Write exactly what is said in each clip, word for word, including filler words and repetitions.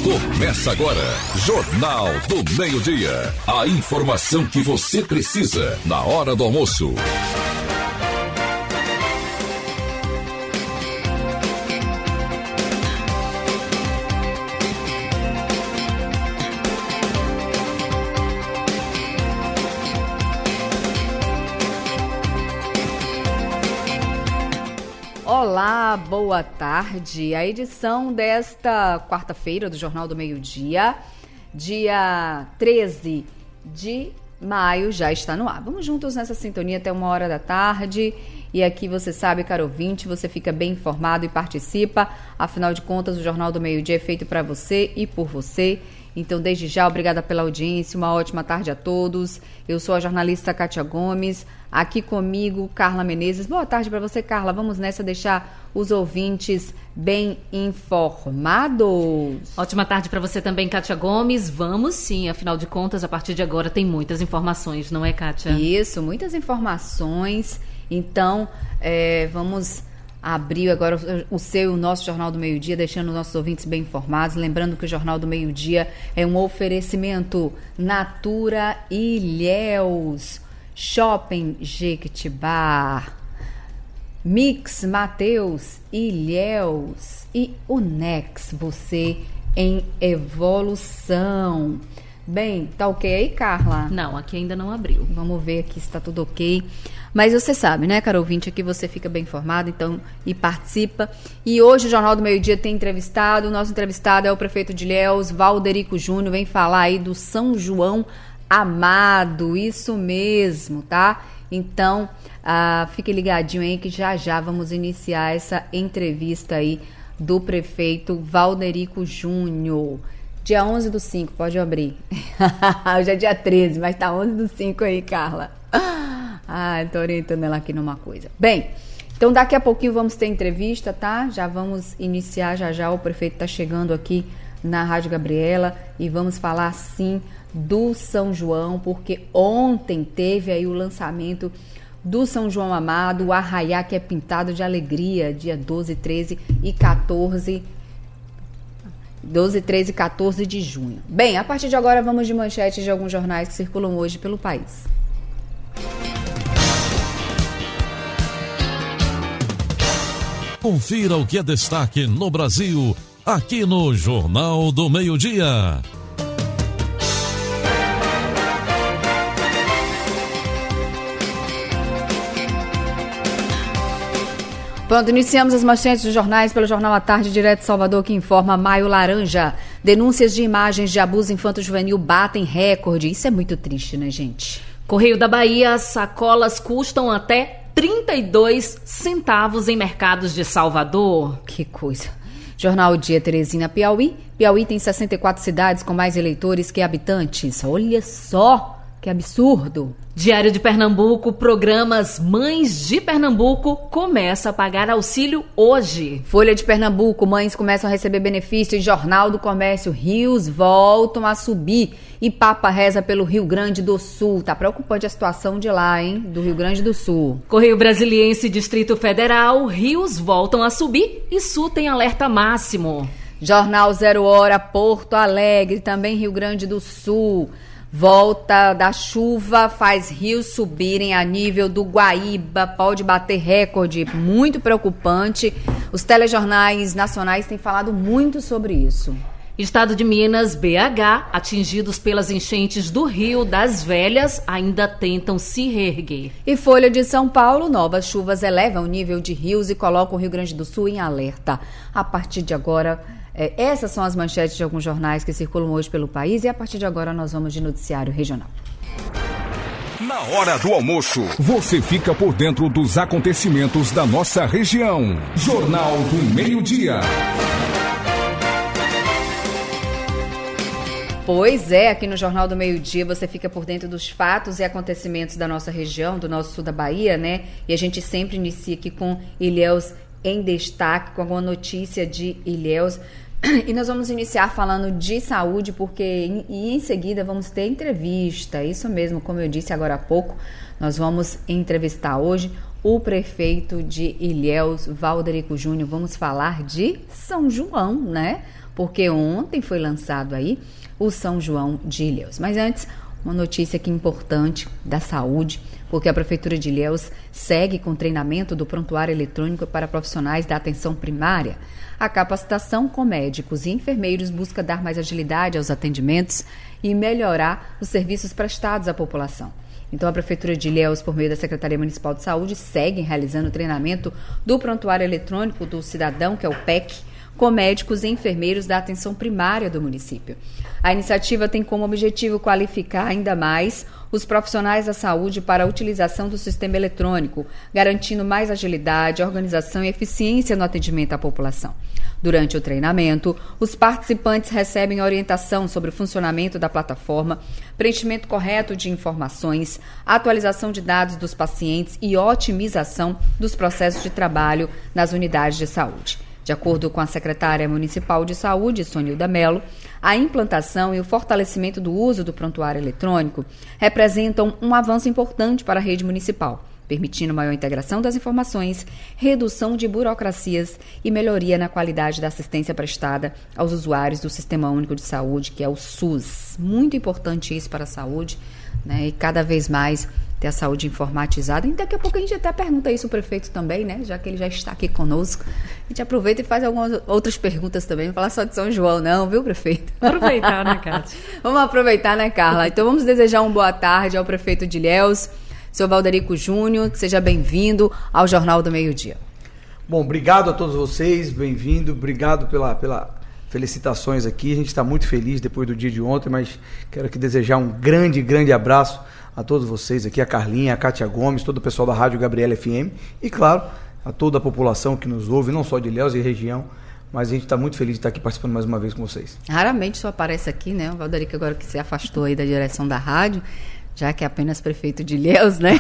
Começa agora, Jornal do Meio-Dia. A informação que você precisa na hora do almoço. Olá, boa tarde. A edição desta quarta-feira do Jornal do Meio-Dia, dia treze de maio, já está no ar. Vamos juntos nessa sintonia até uma hora da tarde. E aqui você sabe, caro ouvinte, você fica bem informado e participa. Afinal de contas, o Jornal do Meio-Dia é feito para você e por você. Então, desde já, obrigada pela audiência, uma ótima tarde a todos. Eu sou a jornalista Kátia Gomes, aqui comigo, Carla Menezes. Boa tarde para você, Carla. Vamos nessa deixar os ouvintes bem informados. Ótima tarde para você também, Kátia Gomes. Vamos sim, afinal de contas, a partir de agora tem muitas informações, não é, Kátia? Isso, muitas informações. Então, é, vamos abrir agora o seu e o nosso Jornal do Meio-Dia, deixando os nossos ouvintes bem informados. Lembrando que o Jornal do Meio-Dia é um oferecimento Natura Ilhéus, Shopping Jequitibá, Mix Mateus, Ilhéus e Unex, você em evolução. Bem, tá ok aí, Carla? Não, aqui ainda não abriu. Vamos ver aqui se tá tudo ok. Mas você sabe, né, caro ouvinte, aqui você fica bem informado, então, e participa. E hoje o Jornal do Meio-Dia tem entrevistado, o nosso entrevistado é o prefeito de Ilhéus, Valderico Júnior, vem falar aí do São João Amado, isso mesmo, tá? Então, ah, fique ligadinho aí que já já vamos iniciar essa entrevista aí do prefeito Valderico Júnior. Dia onze do cinco, pode abrir. Hoje é dia treze, mas tá onze do cinco aí, Carla. Ah, tô orientando ela aqui numa coisa. Bem, então daqui a pouquinho vamos ter entrevista, tá? Já vamos iniciar, já já o prefeito tá chegando aqui na Rádio Gabriela e vamos falar sim do São João, porque ontem teve aí o lançamento do São João Amado, o arraiá que é pintado de alegria, dia doze, treze e quatorze, doze, treze e quatorze de junho. Bem, a partir de agora vamos de manchetes de alguns jornais que circulam hoje pelo país. Confira o que é destaque no Brasil, aqui no Jornal do Meio-Dia. Pronto, iniciamos as manchetes dos jornais pelo Jornal à Tarde, direto de Salvador, que informa Maio Laranja. Denúncias de imagens de abuso infanto-juvenil batem recorde. Isso é muito triste, né, gente? Correio da Bahia, sacolas custam até trinta e dois centavos em mercados de Salvador. Que coisa. Jornal Dia, Teresina, Piauí. Piauí tem sessenta e quatro cidades com mais eleitores que habitantes. Olha só que absurdo. Diário de Pernambuco, programas Mães de Pernambuco começa a pagar auxílio hoje. Folha de Pernambuco, mães começam a receber benefício. E Jornal do Comércio, rios voltam a subir. E Papa reza pelo Rio Grande do Sul. Tá preocupante a situação de lá, hein? Do Rio Grande do Sul. Correio Brasiliense, Distrito Federal, rios voltam a subir e Sul tem alerta máximo. Jornal Zero Hora, Porto Alegre, também Rio Grande do Sul. Volta da chuva faz rios subirem a nível do Guaíba, pode bater recorde, muito preocupante. Os telejornais nacionais têm falado muito sobre isso. Estado de Minas, B H, atingidos pelas enchentes do Rio das Velhas, ainda tentam se reerguer. E Folha de São Paulo, novas chuvas elevam o nível de rios e colocam o Rio Grande do Sul em alerta. A partir de agora, é, essas são as manchetes de alguns jornais que circulam hoje pelo país e a partir de agora nós vamos de noticiário regional. Na hora do almoço, você fica por dentro dos acontecimentos da nossa região. Jornal do Meio-Dia. Pois é, aqui no Jornal do Meio-Dia você fica por dentro dos fatos e acontecimentos da nossa região, do nosso sul da Bahia, né? E a gente sempre inicia aqui com Ilhéus em destaque, com alguma notícia de Ilhéus. E nós vamos iniciar falando de saúde, porque em, e em seguida vamos ter entrevista. Isso mesmo, como eu disse agora há pouco, nós vamos entrevistar hoje o prefeito de Ilhéus, Valderico Júnior. Vamos falar de São João, né? porque ontem foi lançado aí o São João de Ilhéus. Mas antes, uma notícia aqui importante da saúde, porque a Prefeitura de Ilhéus segue com o treinamento do prontuário eletrônico para profissionais da atenção primária. A capacitação com médicos e enfermeiros busca dar mais agilidade aos atendimentos e melhorar os serviços prestados à população. Então, a Prefeitura de Ilhéus, por meio da Secretaria Municipal de Saúde, segue realizando o treinamento do prontuário eletrônico do cidadão, que é o P E C, com médicos e enfermeiros da atenção primária do município. A iniciativa tem como objetivo qualificar ainda mais os profissionais da saúde para a utilização do sistema eletrônico, garantindo mais agilidade, organização e eficiência no atendimento à população. Durante o treinamento, os participantes recebem orientação sobre o funcionamento da plataforma, preenchimento correto de informações, atualização de dados dos pacientes e otimização dos processos de trabalho nas unidades de saúde. De acordo com a secretária municipal de saúde, Sonilda Mello, a implantação e o fortalecimento do uso do prontuário eletrônico representam um avanço importante para a rede municipal, permitindo maior integração das informações, redução de burocracias e melhoria na qualidade da assistência prestada aos usuários do Sistema Único de Saúde, que é o SUS. Muito importante isso para a saúde, né? E cada vez mais ter a saúde informatizada. E daqui a pouco a gente até pergunta isso ao prefeito também, né? Já que ele já está aqui conosco. A gente aproveita e faz algumas outras perguntas também. Não falar só de São João, não, viu, prefeito? Aproveitar, né, Cátia? Vamos aproveitar, né, Carla? Então vamos desejar uma boa tarde ao prefeito de Ilhéus, senhor Valderico Júnior. Seja bem-vindo ao Jornal do Meio-Dia. Bom, obrigado a todos vocês, bem-vindo. Obrigado pela... pela... felicitações aqui, a gente está muito feliz depois do dia de ontem, mas quero aqui desejar um grande, grande abraço a todos vocês aqui, a Carlinha, a Cátia Gomes, todo o pessoal da Rádio Gabriela F M e, claro, a toda a população que nos ouve, não só de Ilhéus e região, mas a gente está muito feliz de estar aqui participando mais uma vez com vocês. Raramente só aparece aqui, né? O Valderico agora que se afastou aí da direção da rádio, já que é apenas prefeito de Ilhéus, né?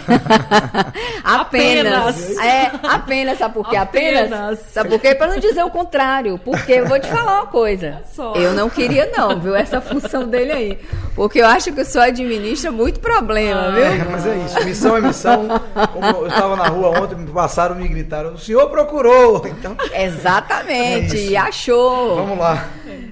apenas. apenas. É, apenas, sabe por quê? Apenas. apenas. Sabe por quê? Para não dizer o contrário. Porque eu vou te falar uma coisa. É só. Eu não queria não, viu? Essa função dele aí. Porque eu acho que o senhor administra muito problema, ah, viu? É, mas é isso. Missão é missão. Como eu estava na rua ontem, me passaram, me gritaram, o senhor procurou. Então, exatamente. É e achou. Vamos lá.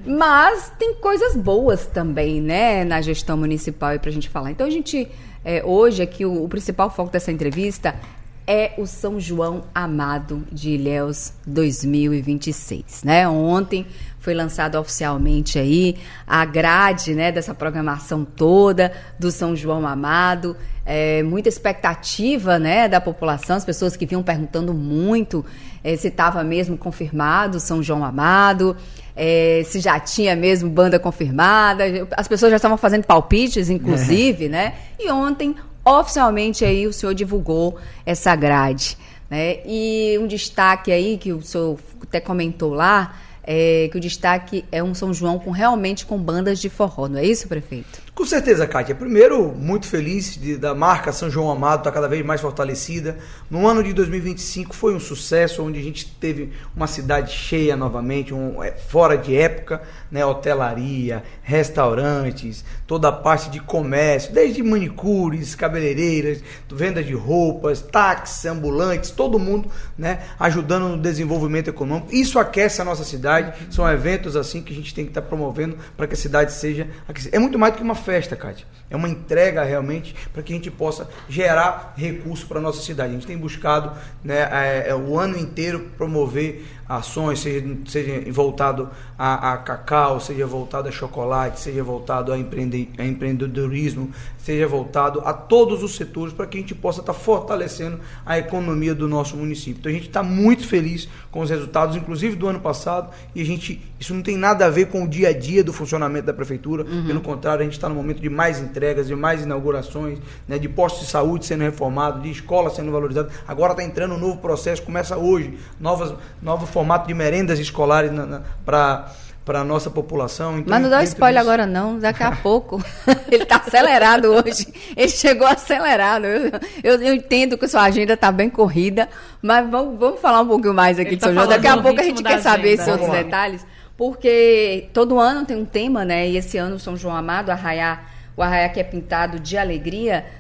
Mas tem coisas boas também, né? Na gestão municipal aí pra gente falar. Então a gente... É, hoje aqui o, o principal foco dessa entrevista é o São João Amado de Ilhéus dois mil e vinte e seis, né? Ontem foi lançado oficialmente aí a grade, né, dessa programação toda do São João Amado, é, muita expectativa, né, da população, as pessoas que vinham perguntando muito é, se estava mesmo confirmado o São João Amado, é, se já tinha mesmo banda confirmada, as pessoas já estavam fazendo palpites, inclusive, é. né? E ontem, oficialmente, aí o senhor divulgou essa grade, né? E um destaque aí, que o senhor até comentou lá, é que o destaque é um São João com, realmente com bandas de forró, não é isso, prefeito? Com certeza, Kátia. Primeiro, muito feliz de, da marca São João Amado estar cada vez mais fortalecida. No ano de dois mil e vinte e cinco foi um sucesso, onde a gente teve uma cidade cheia novamente, um, é, fora de época, né? Hotelaria, restaurantes, toda a parte de comércio, desde manicures, cabeleireiras, venda de roupas, táxis, ambulantes, todo mundo, né, ajudando no desenvolvimento econômico. Isso aquece a nossa cidade, são eventos assim que a gente tem que estar promovendo para que a cidade seja aquecida. É muito mais do que uma festa, Kátia. É uma entrega realmente para que a gente possa gerar recurso para a nossa cidade. A gente tem buscado, né, é, é, o ano inteiro promover ações, seja, seja voltado a, a cacau, seja voltado a chocolate, seja voltado a, empreende, a empreendedorismo, seja voltado a todos os setores para que a gente possa estar fortalecendo a economia do nosso município. Então a gente está muito feliz com os resultados, inclusive do ano passado, e a gente, isso não tem nada a ver com o dia a dia do funcionamento da prefeitura, uhum. Pelo contrário, a gente está no momento de mais entregas, de mais inaugurações, né, de postos de saúde sendo reformados, de escola sendo valorizada. Agora está entrando um novo processo, começa hoje, novas, novo formato de merendas escolares para para a nossa população. Então, mas não dá spoiler disso agora não, daqui a pouco. Ele está acelerado hoje, ele chegou acelerado. Eu, eu, eu entendo que a sua agenda está bem corrida, mas vamos, vamos falar um pouquinho mais aqui ele de São tá João. Daqui a pouco a gente quer saber esses outros detalhes, porque todo ano tem um tema, né? E esse ano o São João Amado, arraiar, o arraiá que é pintado de alegria,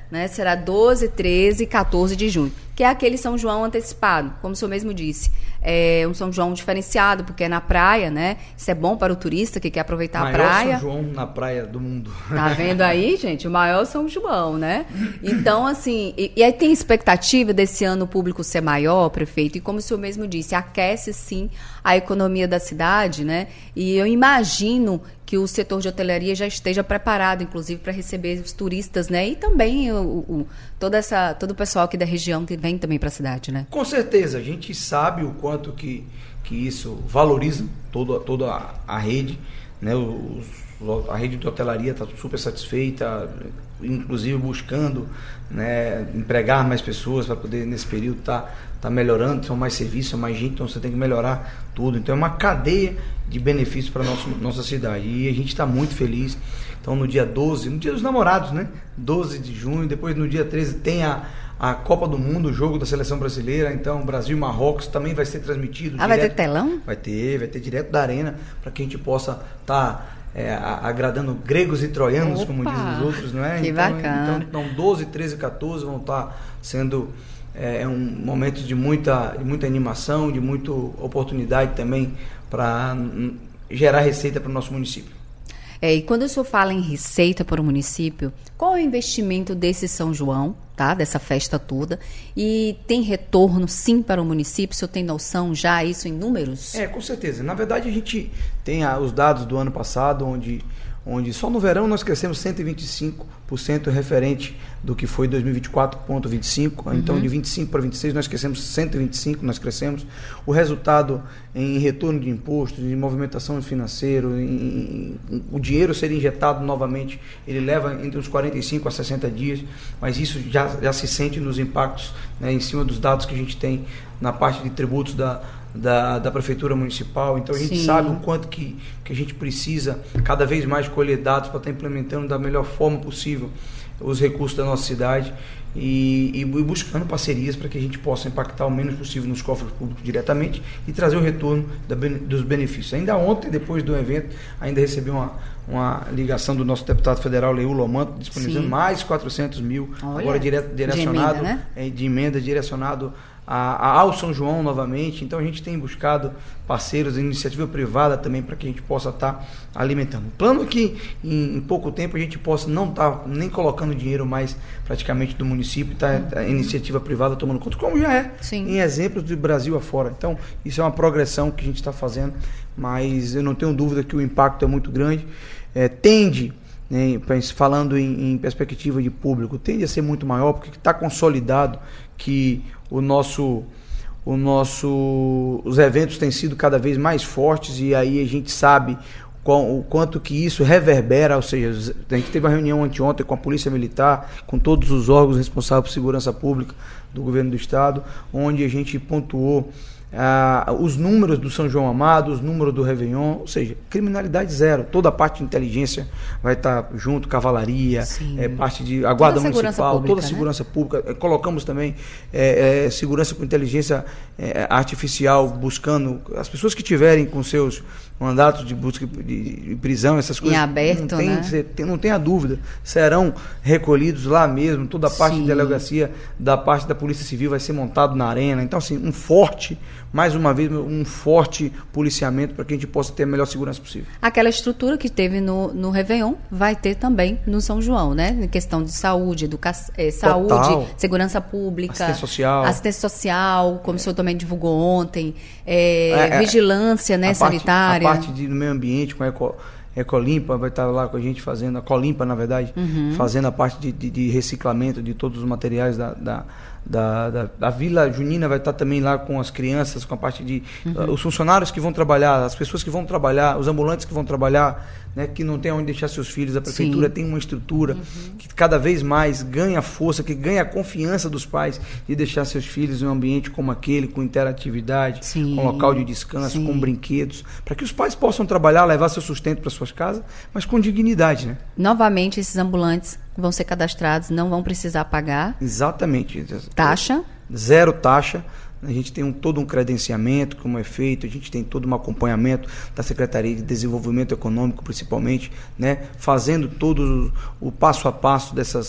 né? Será doze, treze e quatorze de junho, que é aquele São João antecipado, como o senhor mesmo disse. É um São João diferenciado, porque é na praia, né? Isso é bom para o turista que quer aproveitar maior a praia. São João na praia do mundo. Tá vendo aí, gente? O maior São João, né? Então, assim, e, e aí tem expectativa desse ano o público ser maior, prefeito, e como o senhor mesmo disse, aquece sim a economia da cidade, né? E eu imagino que o setor de hotelaria já esteja preparado, inclusive, para receber os turistas, né? E também o, o, toda essa, todo o pessoal aqui da região que vem também para a cidade, né? Com certeza, a gente sabe o quanto que, que isso valoriza toda, toda a, a rede, né? Os, a rede de hotelaria está super satisfeita, inclusive buscando, né, empregar mais pessoas para poder, nesse período, estar tá, tá melhorando, são mais serviços, são mais gente, então você tem que melhorar tudo. Então é uma cadeia de benefícios para a nossa cidade e a gente está muito feliz. Então no dia doze, no dia dos namorados, né, doze de junho, depois no dia treze tem a, a Copa do Mundo, o jogo da seleção brasileira, então Brasil e Marrocos também vai ser transmitido. Ah, direto, vai ter telão? Vai ter, vai ter direto da arena, para que a gente possa estar... Tá, É, agradando gregos e troianos, Opa, como dizem os outros, não é? Que então, bacana. Então, então, doze, treze, quatorze vão estar sendo é, um momentos de muita, de muita animação, de muita oportunidade também para gerar receita para o nosso município. É, e quando o senhor fala em receita para o município, qual é o investimento desse São João, tá? Dessa festa toda? E tem retorno, sim, para o município? O senhor tem noção já isso em números? É, com certeza. Na verdade, a gente tem a, os dados do ano passado, onde, onde só no verão nós crescemos cento e vinte e cinco por cento referente do que foi dois mil e vinte e quatro ponto vinte e cinco. Uhum. Então, de vinte e cinco para vinte e seis, nós crescemos cento e vinte e cinco, nós crescemos. O resultado em retorno de impostos, em movimentação financeira, em, em, o dinheiro ser injetado novamente, ele leva entre uns quarenta e cinco a sessenta dias, mas isso já, já se sente nos impactos, né, em cima dos dados que a gente tem na parte de tributos da, da, da Prefeitura Municipal. Então, a gente Sim. sabe o quanto que, que a gente precisa cada vez mais colher dados para estar implementando da melhor forma possível os recursos da nossa cidade e, e buscando parcerias para que a gente possa impactar o menos possível nos cofres públicos diretamente e trazer o retorno da, dos benefícios. Ainda ontem, depois do evento, ainda recebi uma, uma ligação do nosso deputado federal, Leil Lomanto, disponibilizando Sim. mais quatrocentos mil, Olha, agora direto, direcionado, de emenda, né? de emenda direcionado a, a, ao São João novamente. Então a gente tem buscado parceiros, iniciativa privada também, para que a gente possa estar tá alimentando. O plano é que em, em pouco tempo a gente possa não estar tá nem colocando dinheiro mais praticamente do município, tá, a iniciativa privada tomando conta, como já é Sim. em exemplos do Brasil afora. Então isso é uma progressão que a gente está fazendo, mas eu não tenho dúvida que o impacto é muito grande. É, tende, né, falando em, em perspectiva de público, tende a ser muito maior, porque está consolidado que o nosso, o nosso, os eventos têm sido cada vez mais fortes e aí a gente sabe qual, o quanto que isso reverbera, ou seja, a gente teve uma reunião anteontem com a Polícia Militar, com todos os órgãos responsáveis por segurança pública do Governo do Estado, onde a gente pontuou Ah, os números do São João Amado, os números do Réveillon, ou seja, criminalidade zero, toda a parte de inteligência vai estar junto, cavalaria, é, parte de a guarda toda municipal, pública, toda a segurança né? pública, colocamos também é, é, segurança com inteligência é, artificial, buscando as pessoas que tiverem com seus mandatos de busca de, de prisão, essas coisas, em aberto, não tem, né? tem, não tenha dúvida, serão recolhidos lá mesmo, toda a parte Sim. de delegacia da parte da Polícia Civil vai ser montado na arena, então assim, um forte mais uma vez, um forte policiamento para que a gente possa ter a melhor segurança possível. Aquela estrutura que teve no, no Réveillon vai ter também no São João, né? Em questão de saúde, educação, eh, saúde, segurança pública, assistência social, assistência social, como é. o senhor também divulgou ontem, eh, é, é, vigilância né, a sanitária. Parte, a parte de meio ambiente com a Eco, Ecolimpa vai estar lá com a gente fazendo, a Colimpa, na verdade, uhum. fazendo a parte de, de, de reciclamento de todos os materiais da, da Da, da, da Vila Junina, vai estar também lá com as crianças, com a parte de uhum. uh, os funcionários que vão trabalhar, as pessoas que vão trabalhar, os ambulantes que vão trabalhar, né, que não tem onde deixar seus filhos. A prefeitura Sim. tem uma estrutura uhum. que cada vez mais ganha força, que ganha a confiança dos pais de deixar seus filhos em um ambiente como aquele, com interatividade, Sim. com local de descanso, Sim. com brinquedos, para que os pais possam trabalhar, levar seu sustento para suas casas, mas com dignidade, né? Novamente, esses ambulantes vão ser cadastrados, não vão precisar pagar. Exatamente. Taxa? Zero taxa. A gente tem um, todo um credenciamento, como é feito, a gente tem todo um acompanhamento da Secretaria de Desenvolvimento Econômico, principalmente, né, fazendo todo o, o passo a passo dessas,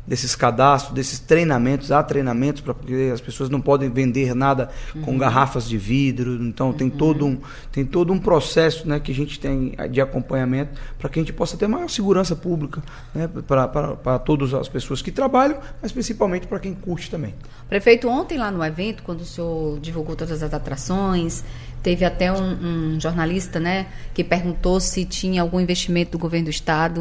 desses cadastros, desses treinamentos, há treinamentos, pra, porque as pessoas não podem vender nada uhum. com garrafas de vidro, então uhum. tem, todo um, tem todo um processo, né, que a gente tem de acompanhamento para que a gente possa ter maior segurança pública, né, para todas as pessoas que trabalham, mas principalmente para quem curte também. Prefeito, ontem lá no evento, quando o senhor divulgou todas as atrações, teve até um, um jornalista, né, que perguntou se tinha algum investimento do governo do estado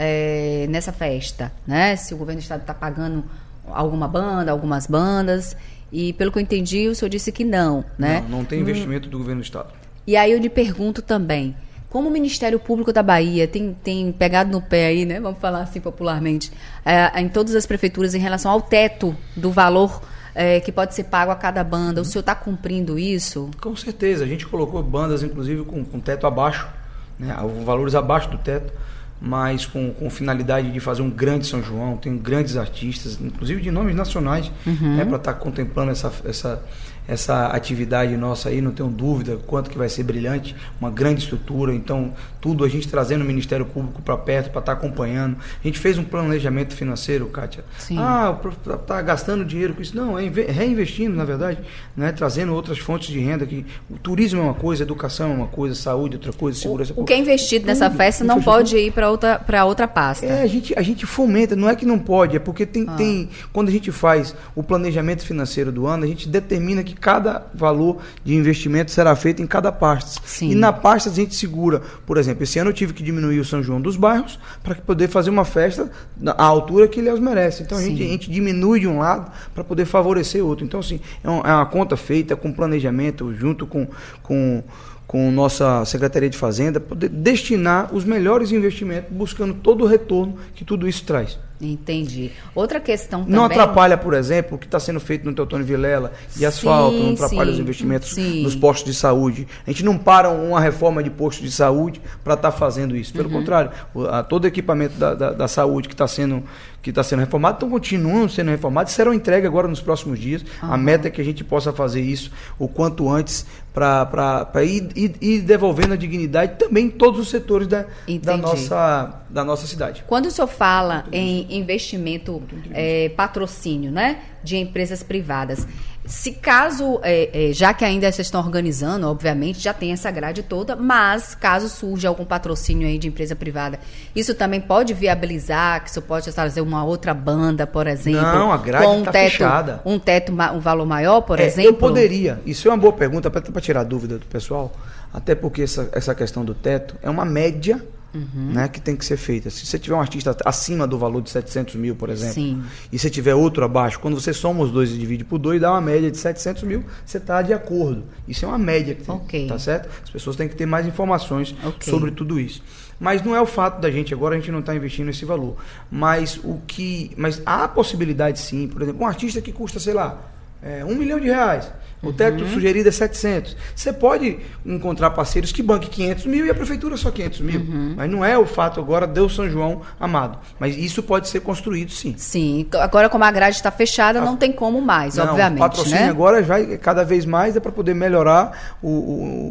é, nessa festa, né? Se o governo do estado está pagando alguma banda, algumas bandas, e pelo que eu entendi, o senhor disse que não, né? Não, não tem investimento hum. do governo do estado. E aí eu lhe pergunto também, como o Ministério Público da Bahia tem, tem pegado no pé aí, né? Vamos falar assim popularmente, é, em todas as prefeituras em relação ao teto do valor é, que pode ser pago a cada banda, hum. o senhor está cumprindo isso? Com certeza, a gente colocou bandas, inclusive, com, com teto abaixo, né? Valores abaixo do teto, mas com, com finalidade de fazer um grande São João. Tem grandes artistas, inclusive de nomes nacionais, uhum. né, para estar tá contemplando essa, essa, essa atividade nossa aí, não tenho dúvida quanto que vai ser brilhante, uma grande estrutura. Então, tudo a gente trazendo o Ministério Público para perto, para estar tá acompanhando. A gente fez um planejamento financeiro, Kátia. Sim. Ah, tá gastando dinheiro com isso. Não, é reinvestindo, na verdade, né, trazendo outras fontes de renda. Que o turismo é uma coisa, a educação é uma coisa, saúde outra coisa, segurança... O, o que é investido tudo, nessa festa não pode ir para outra, para outra pasta. É, a gente, a gente fomenta, não é que não pode, é porque tem, ah. tem, quando a gente faz o planejamento financeiro do ano, a gente determina que cada valor de investimento será feito em cada pasta. Sim. E na pasta a gente segura, por exemplo, esse ano eu tive que diminuir o São João dos bairros para poder fazer uma festa à altura que Ilhéus merece. Então a gente, a gente diminui de um lado para poder favorecer outro. Então, assim, é uma, é uma conta feita com planejamento, junto com... com com nossa Secretaria de Fazenda, poder destinar os melhores investimentos, buscando todo o retorno que tudo isso traz. Entendi. Outra questão também... Não atrapalha, por exemplo, o que está sendo feito no Teotônio Vilela e asfalto, sim, não atrapalha sim, os investimentos sim. nos postos de saúde. A gente não para uma reforma de posto de saúde para estar tá fazendo isso. Pelo uhum. contrário, a, todo equipamento da, da, da saúde que está sendo, que tá sendo reformado, estão continuando sendo reformados e serão entregues agora nos próximos dias. Uhum. A meta é que a gente possa fazer isso o quanto antes para ir, ir, ir devolvendo a dignidade também em todos os setores da, da, nossa, da nossa cidade. Quando o senhor fala em investimento, é, patrocínio, né, de empresas privadas, se caso, é, é, já que ainda vocês estão organizando, obviamente, já tem essa grade toda, mas caso surja algum patrocínio aí de empresa privada, isso também pode viabilizar, que isso pode trazer uma outra banda, por exemplo? Não, a grade com um está teto, fechada. Um teto, um valor maior, por é, exemplo? Eu poderia, isso é uma boa pergunta, para tirar a dúvida do pessoal, até porque essa, essa questão do teto é uma média, uhum. né, que tem que ser feita. Se você tiver um artista acima do valor de setecentos mil, por exemplo, sim. e você tiver outro abaixo, quando você soma os dois e divide por dois, dá uma média de setecentos mil, você está de acordo. Isso é uma média, que tem, okay. tá certo? As pessoas têm que ter mais informações okay. sobre tudo isso. Mas não é o fato da gente, agora a gente não está investindo esse valor. Mas o que. Mas há a possibilidade sim, por exemplo, um artista que custa, sei lá, é, um milhão de reais. O teto uhum. sugerido é setecentos. Você pode encontrar parceiros que banquem quinhentos mil e a prefeitura só quinhentos mil. Uhum. Mas não é o fato agora do São João amado. Mas isso pode ser construído, sim. Sim. Agora, como a grade está fechada, a... não tem como mais, não, obviamente. O patrocínio, né? Agora vai cada vez mais é para poder melhorar o,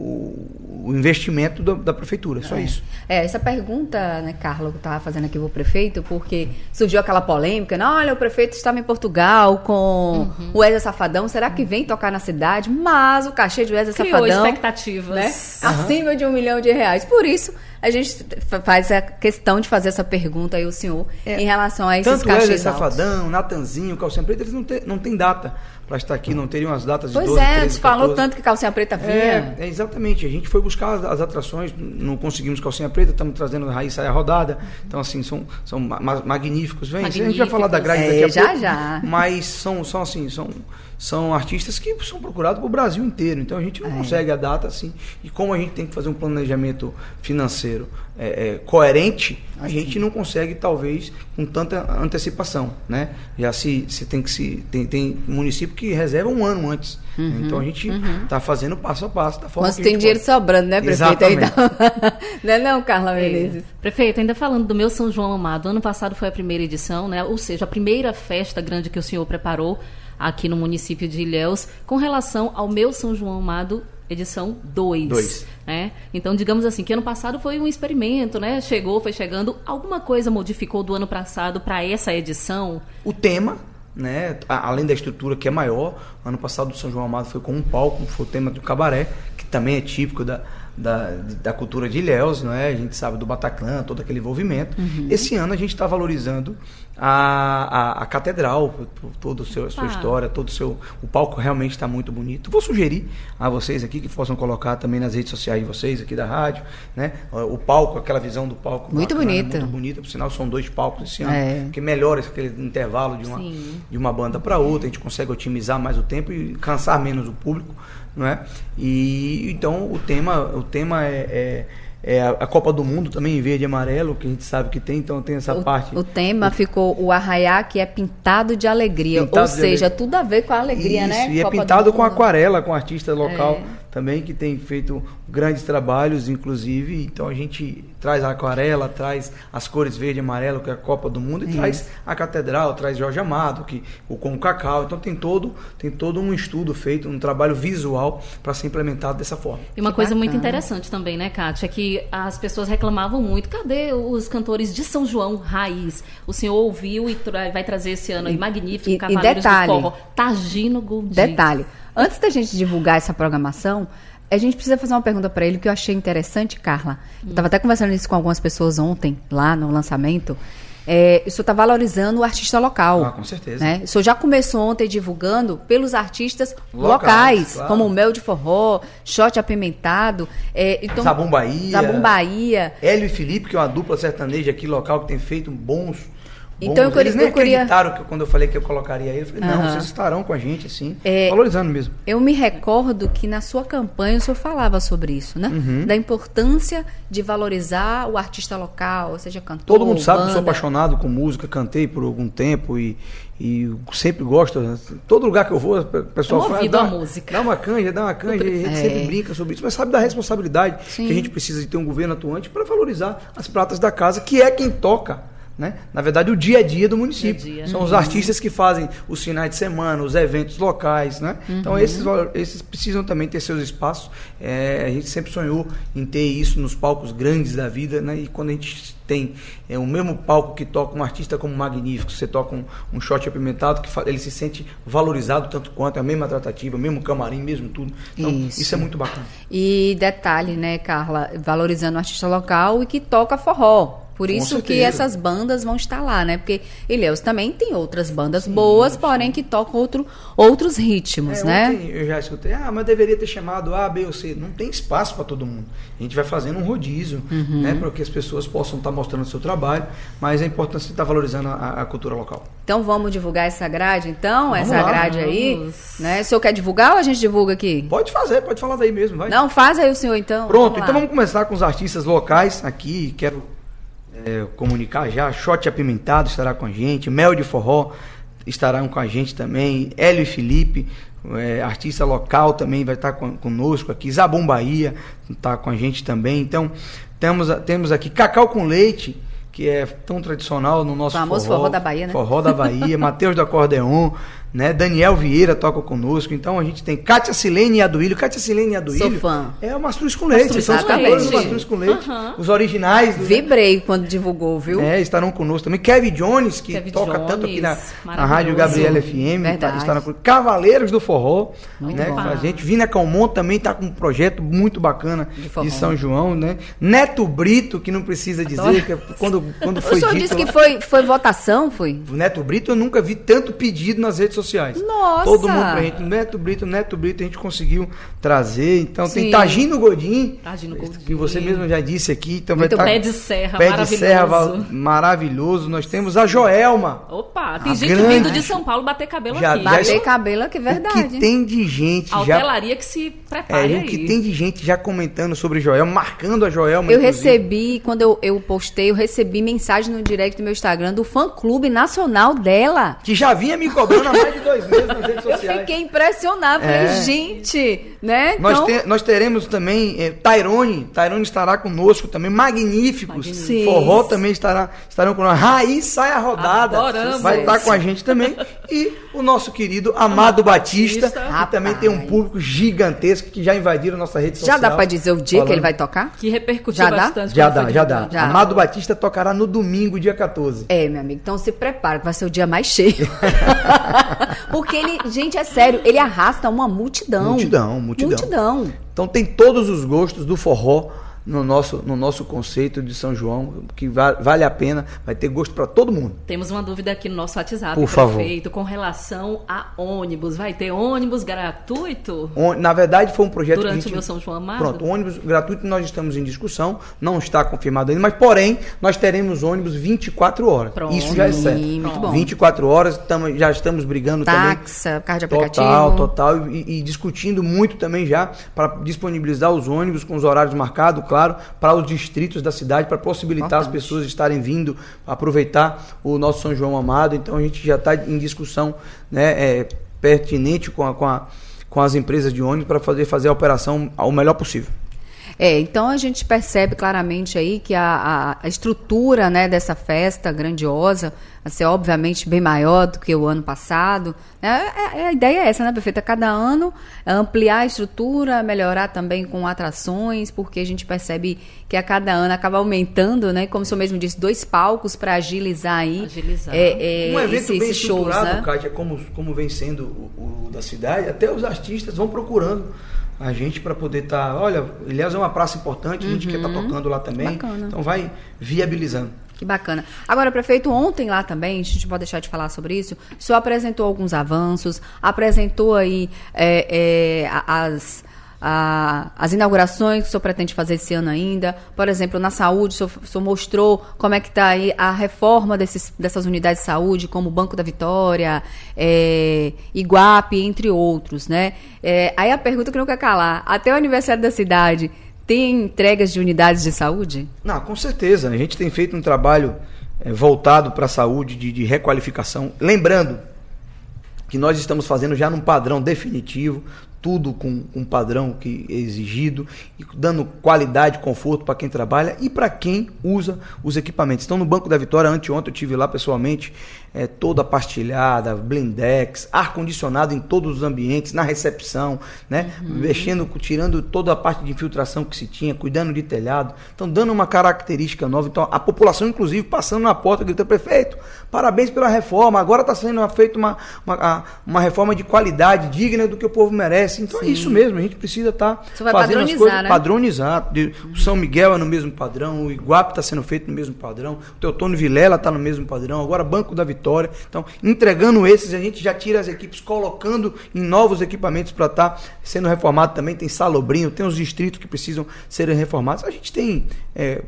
o, o investimento da, da prefeitura. Só é. isso. É, essa pergunta, né, Carla, que eu estava fazendo aqui para o prefeito, porque surgiu aquela polêmica, né? Olha, o prefeito estava em Portugal com uhum. o Wesley Safadão. Será que vem tocar na cidade? Mas o cachê de Wesley Criou Safadão, expectativas, né, uhum. acima de um milhão de reais. Por isso, a gente faz a questão de fazer essa pergunta aí ao senhor é, em relação a esses tanto cachês Wesley altos. Safadão, Natanzinho, Calcinha Preta, eles não têm não tem data para estar aqui, não teriam as datas de pois doze, é, treze, você falou quatorze. tanto que Calcinha Preta vinha. É, é, exatamente. A gente foi buscar as, as atrações, não conseguimos Calcinha Preta, estamos trazendo Raiz Saia Rodada. Então, assim, são, são ma magníficos. Vem, magníficos. A gente vai falar da grade é, daqui a já, pouco. já. Mas são, são assim, são, são artistas que são procurados para o Brasil inteiro. Então, a gente não é. consegue a data, assim. E como a gente tem que fazer um planejamento financeiro é, é, coerente, a assim. gente não consegue, talvez, com tanta antecipação, né? Já se, se tem que se... Tem, tem município que reserva um ano antes. Uhum, então a gente está uhum. fazendo passo a passo da forma Mas que tem a gente dinheiro pode. sobrando, né, prefeito? Exatamente. Não é não, Carla Menezes? É. Prefeito, ainda falando do meu São João amado, ano passado foi a primeira edição, né? Ou seja, a primeira festa grande que o senhor preparou aqui no município de Ilhéus. Com relação ao meu São João amado, edição dois. Dois. Né? Então, digamos assim, que ano passado foi um experimento, né? Chegou, foi chegando. Alguma coisa modificou do ano passado para essa edição? O tema, né? Além da estrutura que é maior, ano passado o São João Amado foi com um palco, foi o tema do cabaré, que também é típico da, da, da cultura de Ilhéus, não é? A gente sabe do Bataclan, todo aquele envolvimento. Uhum. Esse ano a gente está valorizando a, a, a catedral, toda a sua história, todo o seu... O palco realmente está muito bonito. Vou sugerir a vocês aqui que possam colocar também nas redes sociais de vocês, aqui da rádio, né? O palco, aquela visão do palco. Muito bacana, bonita. Muito bonita, por sinal são dois palcos esse ano, É. que melhora aquele intervalo de uma, de uma banda para outra, a gente consegue otimizar mais o tempo e cansar menos o público, não é? E então o tema, o tema é, é, é a Copa do Mundo também em verde e amarelo, que a gente sabe que tem, então tem essa o, parte. O tema o, ficou o arraiá, que é pintado de alegria, pintado ou de seja, alegria. tudo a ver com a alegria, Isso, né? E Copa é pintado com mundo. aquarela, com artista local É. também, que tem feito grandes trabalhos, inclusive. Então a gente traz a aquarela, traz as cores verde e amarelo, que é a Copa do Mundo, e Isso. traz a catedral, traz Jorge Amado, que, o com o Cacau. Então tem todo, tem todo um estudo feito, um trabalho visual para ser implementado dessa forma. E uma Que coisa bacana. muito interessante também, né, Kátia, é que as pessoas reclamavam muito, cadê os cantores de São João raiz? O senhor ouviu e tra- vai trazer esse ano aí magnífico, e- e Cavaleiros detalhe. do Forró, Tagino Goldie. Detalhe, antes da gente divulgar essa programação, a gente precisa fazer uma pergunta para ele que eu achei interessante, Carla. Eu estava até conversando isso com algumas pessoas ontem, lá no lançamento. É, o senhor está valorizando o artista local. Ah, com certeza. Né? O senhor já começou ontem divulgando pelos artistas Locais, locais, claro. como o Mel de Forró, Shot Apimentado. É, então, Zabum Bahia. Zabum Bahia. Hélio e Felipe, que é uma dupla sertaneja aqui local, que tem feito bons... Então, eu bons. queria- Eles nem eu queria- acreditaram que quando eu falei que eu colocaria ele, eu falei, não, Aham. vocês estarão com a gente, assim, É, valorizando mesmo. Eu me recordo que na sua campanha o senhor falava sobre isso, né? Uhum. Da importância de valorizar o artista local, seja cantor, Todo mundo sabe que eu sou banda. apaixonado com música, cantei por algum tempo e, e sempre gosto. Todo lugar que eu vou, o pessoal É fala, movido dá, a música. dá uma canja, dá uma canja, e a gente É. sempre brinca sobre isso, mas sabe da responsabilidade Sim. que a gente precisa de ter um governo atuante para valorizar as pratas da casa, que é quem toca. Né? Na verdade, o dia a dia do município. Dia a dia. São os artistas que fazem os finais de semana, os eventos locais. Né? Uhum. Então, esses, esses precisam também ter seus espaços. É, a gente sempre sonhou em ter isso nos palcos grandes da vida. Né? E quando a gente tem é, o mesmo palco que toca um artista como Magnífico, você toca um, um Shot Apimentado, que fa- ele se sente valorizado tanto quanto, é a mesma tratativa, o mesmo camarim, mesmo tudo. Então, Isso. isso é muito bacana. E detalhe, né, Carla, valorizando o artista local e que toca forró. Por Com isso que certeza. essas bandas vão estar lá, né? Porque Ilhéus também tem outras bandas boas, porém que tocam outro, outros ritmos, É, né? ontem eu já escutei, ah, mas deveria ter chamado A, B ou C. Não tem espaço para todo mundo. A gente vai fazendo um rodízio, Uhum. né, para que as pessoas possam estar mostrando o seu trabalho, mas é importante você estar valorizando a, a cultura local. Então vamos divulgar essa grade, então? Vamos essa lá, grade aí. vamos. Né? O senhor quer divulgar ou a gente divulga aqui? Pode fazer, pode falar daí mesmo, vai. Não, faz aí o senhor então. Pronto, lá. então vamos começar com os artistas locais aqui. Quero é, comunicar já. Shot Apimentado estará com a gente, Mel de Forró estarão com a gente também, Hélio e Felipe, é, artista local também vai estar con- conosco aqui, Zabum Bahia está com a gente também. Então temos, a- temos aqui Cacau com Leite, que é tão tradicional no nosso Famoso forró da Bahia, né? Forró da Bahia, Matheus do Acordeon, né? Daniel Vieira toca conosco. Então a gente tem Kátia Silene e Aduílio. Kátia Silene e Aduílio Sou fã. é o Mastruz com Leite. Mastruz São os com cantores do Leite. Mastruz com Leite. Aham. Os originais. Do, Vibrei quando divulgou, viu? é, estarão conosco também. Kevin Jones, que Kevin toca Jones, tanto aqui na, na maravilhoso. Rádio Gabriela F M. Verdade. Tá, estarão conosco. Cavaleiros do Forró. Muito né, bom. com a gente. Vina Calmon também está com um projeto muito bacana De de, forró. São João. Né? Neto Brito, que não precisa dizer, que é quando, quando foi o senhor dito disse lá- que foi, foi votação, foi? O Neto Brito, eu nunca vi tanto pedido nas redes sociais. Nossa! Todo mundo pra gente. Neto Brito, Neto Brito, a gente conseguiu trazer. Então tem Sim. Tagino Godin, Tagino Godin. que você mesmo já disse aqui. Então Muito vai bom. estar Pé de serra, Pé de maravilhoso. Serra, val- maravilhoso. Nós temos a Joelma. Opa, tem A gente grande- vindo de São Paulo bater cabelo Já- aqui. já- Bater isso- cabelo aqui, O verdade. que tem de gente A já. hotelaria que se É, prepare o aí. que tem de gente já comentando sobre Joelma, marcando a Joelma. Eu inclusive. recebi, quando eu, eu postei, eu recebi mensagem no direct do meu Instagram do fã-clube nacional dela. Que já vinha me cobrando há mais de dois meses nas redes Eu sociais. fiquei impressionada. Falei, É. gente, né? Nós, Então, te, nós teremos também é, Tairone, Tairone estará conosco também, magníficos. Magníficos. Forró também estará, estarão conosco. Raiz Sai a Rodada Adoramos. vai estar com a gente também. E o nosso querido Amado Batista, Batista. que também tem um público gigantesco que já invadiram nossa rede social. já dá pra dizer o dia falando- que ele vai tocar? Que repercutiu Já dá? bastante. Já quando dá, foi já divulgado. dá. Já. Amado Batista tocará no domingo, dia quatorze. É, meu amigo, então se prepara, que vai ser o dia mais cheio. Porque ele, gente, é sério, ele arrasta uma multidão. Multidão, multidão. Multidão. Então tem todos os gostos do forró no nosso, no nosso conceito de São João, que va- vale a pena, vai ter gosto para todo mundo. Temos uma dúvida aqui no nosso WhatsApp, Por favor. prefeito, com relação a ônibus. Vai ter ônibus gratuito? On- Na verdade, foi um projeto Durante que a gente... o meu São João Amado? Pronto, o ônibus gratuito nós estamos em discussão, não está confirmado ainda, mas porém, nós teremos ônibus vinte e quatro horas. Pronto. Isso já é certo. Sim, muito bom. vinte e quatro horas, tamo, já estamos brigando Taxa, carro de também. aplicativo. Total, total. E, e discutindo muito também já para disponibilizar os ônibus com os horários marcados, claro, para os distritos da cidade, para possibilitar Importante. as pessoas estarem vindo aproveitar o nosso São João Amado. Então a gente já está em discussão, né, é, pertinente com, a, com, a, com as empresas de ônibus para fazer, fazer a operação ao melhor possível. É, então a gente percebe claramente aí que a, a, a estrutura, né, dessa festa grandiosa vai ser obviamente bem maior do que o ano passado. É, é, a ideia é essa, né, prefeita? Cada ano ampliar a estrutura, melhorar também com atrações, porque a gente percebe que a cada ano acaba aumentando, né? Como o senhor mesmo disse, dois palcos para agilizar aí. Agilizar. É, é, Um evento esse- bem esses shows, estruturado, né? Kátia, como, como vem sendo o, o da cidade, até os artistas vão procurando a gente para poder estar... olha, aliás, é uma praça importante, a gente quer estar tocando lá também. Bacana. Então vai viabilizando. Que bacana. Agora, prefeito, ontem lá também, a gente não pode deixar de falar sobre isso, o senhor apresentou alguns avanços, apresentou aí é, é, a- as, a- as inaugurações que o senhor pretende fazer esse ano ainda. Por exemplo, na saúde, o senhor, o senhor mostrou como é que está aí a reforma desses, dessas unidades de saúde, como o Banco da Vitória, é, Iguape, entre outros, né? É, aí a pergunta que não quer calar, até o aniversário da cidade, tem entregas de unidades de saúde? Não, com certeza. A gente tem feito um trabalho eh, voltado para a saúde, de, de requalificação. Lembrando que nós estamos fazendo já num padrão definitivo, tudo com um padrão que é exigido, e dando qualidade, conforto para quem trabalha e para quem usa os equipamentos. Então, no Banco da Vitória, anteontem eu estive lá pessoalmente, é, toda pastilhada, blindex, ar-condicionado em todos os ambientes, na recepção, né? Uhum. Mexendo, tirando toda a parte de infiltração que se tinha, cuidando de telhado. Então, dando uma característica nova. Então, a população, inclusive, passando na porta, gritando: prefeito, parabéns pela reforma, agora está sendo feita uma, uma, uma reforma de qualidade, digna do que o povo merece. Então, Sim. é isso mesmo, a gente precisa estar Isso vai fazendo as padronizar, coisas, né? padronizar. De- O São Miguel é no mesmo padrão, o Iguape está sendo feito no mesmo padrão, o Teotônio Vilela está no mesmo padrão, agora Banco da Vitória. Então, entregando esses, a gente já tira as equipes, colocando em novos equipamentos para estar sendo reformado também. Tem Salobrinho, tem os distritos que precisam serem reformados. A gente tem é,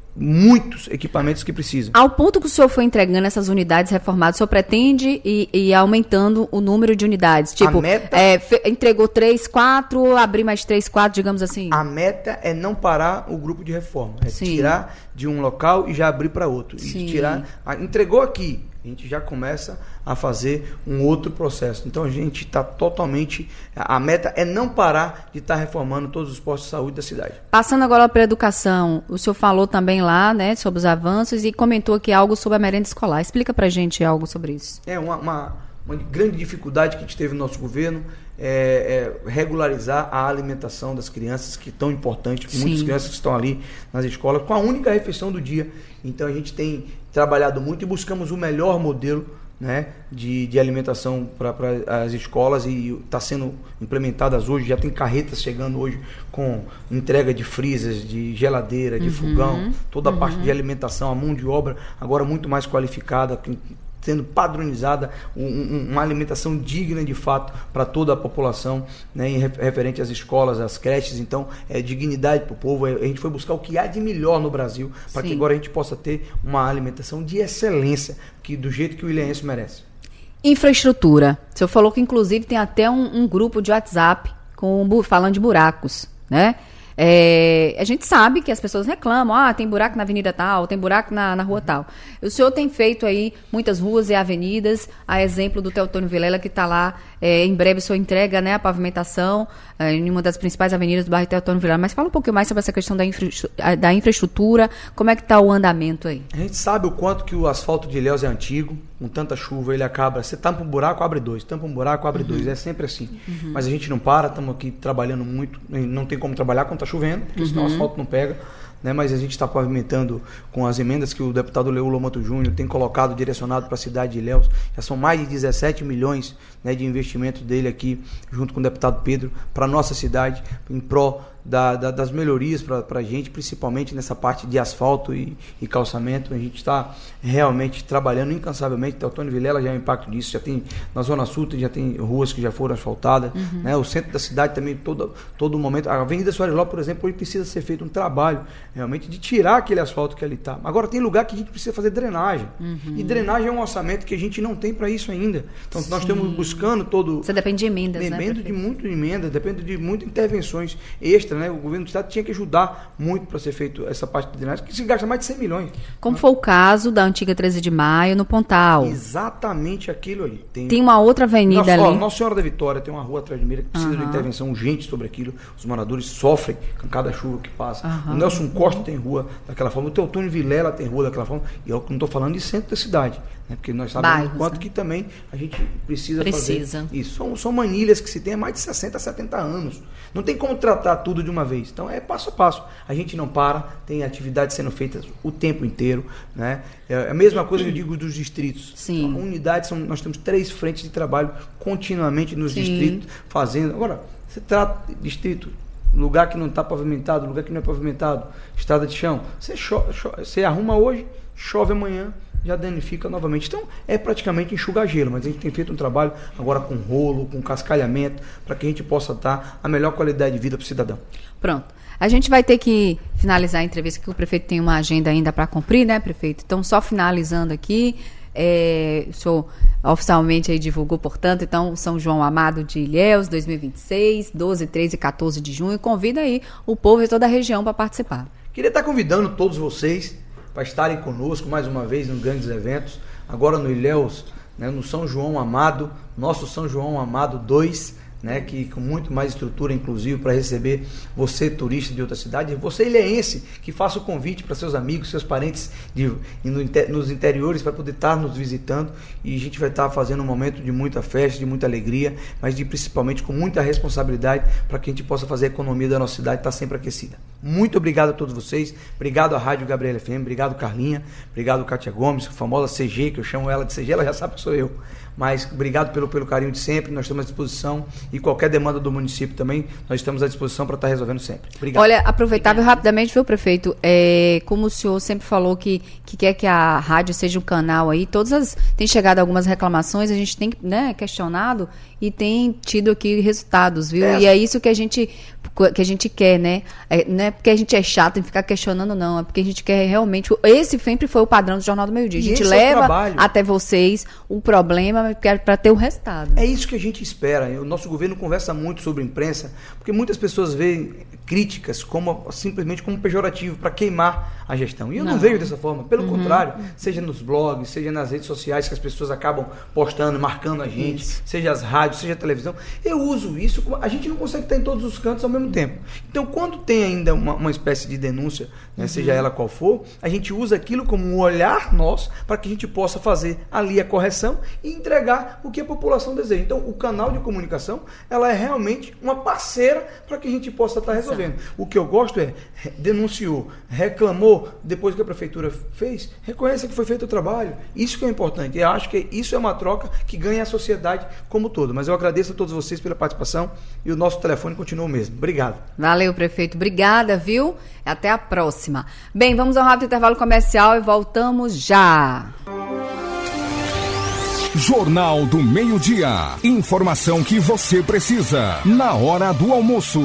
muitos equipamentos que precisam. Ao ponto que o senhor foi entregando essas unidades reformadas, o senhor pretende ir, ir aumentando o número de unidades? Tipo, A meta- é, fe- entregou três, quatro, abrir mais três, quatro, digamos assim? A meta é não parar o grupo de reforma, é Sim. tirar de um local e já abrir para outro. Sim. E tirar, a- entregou aqui, a gente já começa a fazer um outro processo. Então a gente está totalmente, a a meta é não parar de estar reformando todos os postos de saúde da cidade. Passando agora para a educação, o senhor falou também lá, né, sobre os avanços e comentou aqui algo sobre a merenda escolar. Explica pra gente algo sobre isso. É uma, uma, uma grande dificuldade que a gente teve no nosso governo, é, é regularizar a alimentação das crianças, que é tão importante, que Sim. muitas crianças que estão ali nas escolas, com a única refeição do dia. Então a gente tem trabalhado muito e buscamos o melhor modelo, né, de, de alimentação para as escolas, e está sendo implementadas hoje, já tem carretas chegando hoje com entrega de freezers, de geladeira, de Uhum, fogão, toda a uhum. parte de alimentação, a mão de obra agora muito mais qualificada, que- sendo padronizada, um- um- uma alimentação digna de fato para toda a população, né, em ref- referente às escolas, às creches. Então é dignidade para o povo. A gente foi buscar o que há de melhor no Brasil para que Sim. agora a gente possa ter uma alimentação de excelência, que do jeito que o ilhéense merece. Infraestrutura. O senhor falou que, inclusive, tem até um, um grupo de WhatsApp com, bu- falando de buracos, né? É, a gente sabe que as pessoas reclamam, ah, tem buraco na avenida tal, tem buraco na, na rua tal. O senhor tem feito aí muitas ruas e avenidas, a exemplo do Teotônio Vilela, que está lá É, em breve o senhor entrega, né, a pavimentação é, em uma das principais avenidas do bairro Teotônio Vilela. Mas fala um pouquinho mais sobre essa questão da, infra, da infraestrutura. Como é que está o andamento aí? A gente sabe o quanto que o asfalto de Ilhéus é antigo. Com tanta chuva, ele acaba... Você tampa um buraco, abre dois. Tampa um buraco, abre uhum. dois. É sempre assim. Uhum. Mas a gente não para, estamos aqui trabalhando muito. Não tem como trabalhar quando está chovendo, porque uhum. senão o asfalto não pega. Né, mas a gente está pavimentando com as emendas que o deputado Leu Lomanto Júnior tem colocado, direcionado para a cidade de Ilhéus. Já são mais de dezessete milhões, né, de investimento dele aqui, junto com o deputado Pedro, para a nossa cidade, em pró da, da, das melhorias para a gente, principalmente nessa parte de asfalto e, e calçamento. A gente está realmente trabalhando incansavelmente. Teotônio Vilela já é o impacto disso. Já tem, na Zona Sul já tem ruas que já foram asfaltadas. Uhum. Né, o centro da cidade também, todo, todo momento. A Avenida Soares Lopes, por exemplo, hoje precisa ser feito um trabalho realmente de tirar aquele asfalto que ali está. Agora tem lugar que a gente precisa fazer drenagem. Uhum. E drenagem é um orçamento que a gente não tem para isso ainda. Então Sim. nós estamos buscando todo... Você depende de emendas, depende né? Depende de muitas emendas, depende de muitas intervenções extras, né? O governo do estado tinha que ajudar muito para ser feito essa parte de drenagem, que se gasta mais de cem milhões. Como né? foi o caso da antiga treze de maio, no Pontal. Exatamente aquilo ali. Tem, tem uma outra avenida Nossa, ali. Ó, Nossa Senhora da Vitória tem uma rua atrás de mira que precisa uhum. de intervenção urgente sobre aquilo. Os moradores sofrem com cada chuva que passa. Uhum. O Nelson Costa tem rua daquela forma, o Teotônio Vilela tem rua daquela forma, e eu não estou falando de centro da cidade, né? Porque nós sabemos Bairros, o quanto né? que também a gente precisa, precisa. fazer isso. São, são manilhas que se tem há mais de sessenta, setenta anos. Não tem como tratar tudo de uma vez. Então é passo a passo. A gente não para, tem atividades sendo feitas o tempo inteiro, né? É a mesma coisa que eu digo dos distritos. Sim. Então, unidades, são, nós temos três frentes de trabalho continuamente nos Sim. distritos, fazendo. Agora, você trata de distrito, lugar que não está pavimentado, lugar que não é pavimentado, estrada de chão, você, cho- cho- você arruma hoje, chove amanhã, já danifica novamente. Então, é praticamente enxugar gelo, mas a gente tem feito um trabalho agora com rolo, com cascalhamento, para que a gente possa dar a melhor qualidade de vida para o cidadão. Pronto. A gente vai ter que finalizar a entrevista, que o prefeito tem uma agenda ainda para cumprir, né, prefeito? Então, só finalizando aqui, é, o senhor oficialmente aí divulgou, portanto, então, São João Amado de Ilhéus, dois mil e vinte e seis, doze, treze e quatorze de junho. Convida aí o povo e toda a região para participar. Queria estar convidando todos vocês para estarem conosco mais uma vez em grandes eventos, agora no Ilhéus, né, no São João Amado, nosso São João Amado dois, né, que com muito mais estrutura, inclusive, para receber você, turista de outra cidade, você ilhéense, que faça o convite para seus amigos, seus parentes de, no, nos interiores, para poder estar nos visitando, e a gente vai estar fazendo um momento de muita festa, de muita alegria, mas de principalmente com muita responsabilidade, para que a gente possa fazer a economia da nossa cidade estar sempre aquecida. Muito obrigado a todos vocês, obrigado à Rádio Gabriela F M, obrigado Carlinha, obrigado Kátia Gomes, a famosa C G, que eu chamo ela de C G, ela já sabe que sou eu. Mas obrigado pelo, pelo carinho de sempre, nós estamos à disposição, e qualquer demanda do município também, nós estamos à disposição para estar resolvendo sempre. Obrigado. Olha, aproveitável rapidamente, viu, prefeito, é, como o senhor sempre falou que, que quer que a rádio seja um canal aí, todas as, tem chegado algumas reclamações, a gente tem, né, questionado e tem tido aqui resultados, viu? É. E é isso que a gente, que a gente quer, né? É, não é porque a gente é chato em ficar questionando, não, é porque a gente quer realmente, esse sempre foi o padrão do Jornal do Meio Dia, a gente leva é até vocês o problema para ter o resultado. É isso que a gente espera. O nosso governo conversa muito sobre imprensa, porque muitas pessoas veem críticas como simplesmente como pejorativo para queimar a gestão. E eu não, não vejo dessa forma. Pelo uhum. contrário, seja nos blogs, seja nas redes sociais que as pessoas acabam postando, marcando a gente, isso. seja as rádios, seja a televisão. Eu uso isso. A gente não consegue estar em todos os cantos ao mesmo tempo. Então, quando tem ainda uma, uma espécie de denúncia, né, uhum. seja ela qual for, a gente usa aquilo como um olhar nosso para que a gente possa fazer ali a correção e entregar o que a população deseja. Então, o canal de comunicação, ela é realmente uma parceira para que a gente possa estar resolvendo. O que eu gosto é, denunciou, reclamou, depois que a prefeitura fez, reconheça que foi feito o trabalho. Isso que é importante. Eu acho que isso é uma troca que ganha a sociedade como todo. Mas eu agradeço a todos vocês pela participação e o nosso telefone continua o mesmo. Obrigado. Valeu, prefeito. Obrigada, viu? Até a próxima. Bem, vamos a um rápido intervalo comercial e voltamos já. Jornal do Meio-Dia. Informação que você precisa na hora do almoço.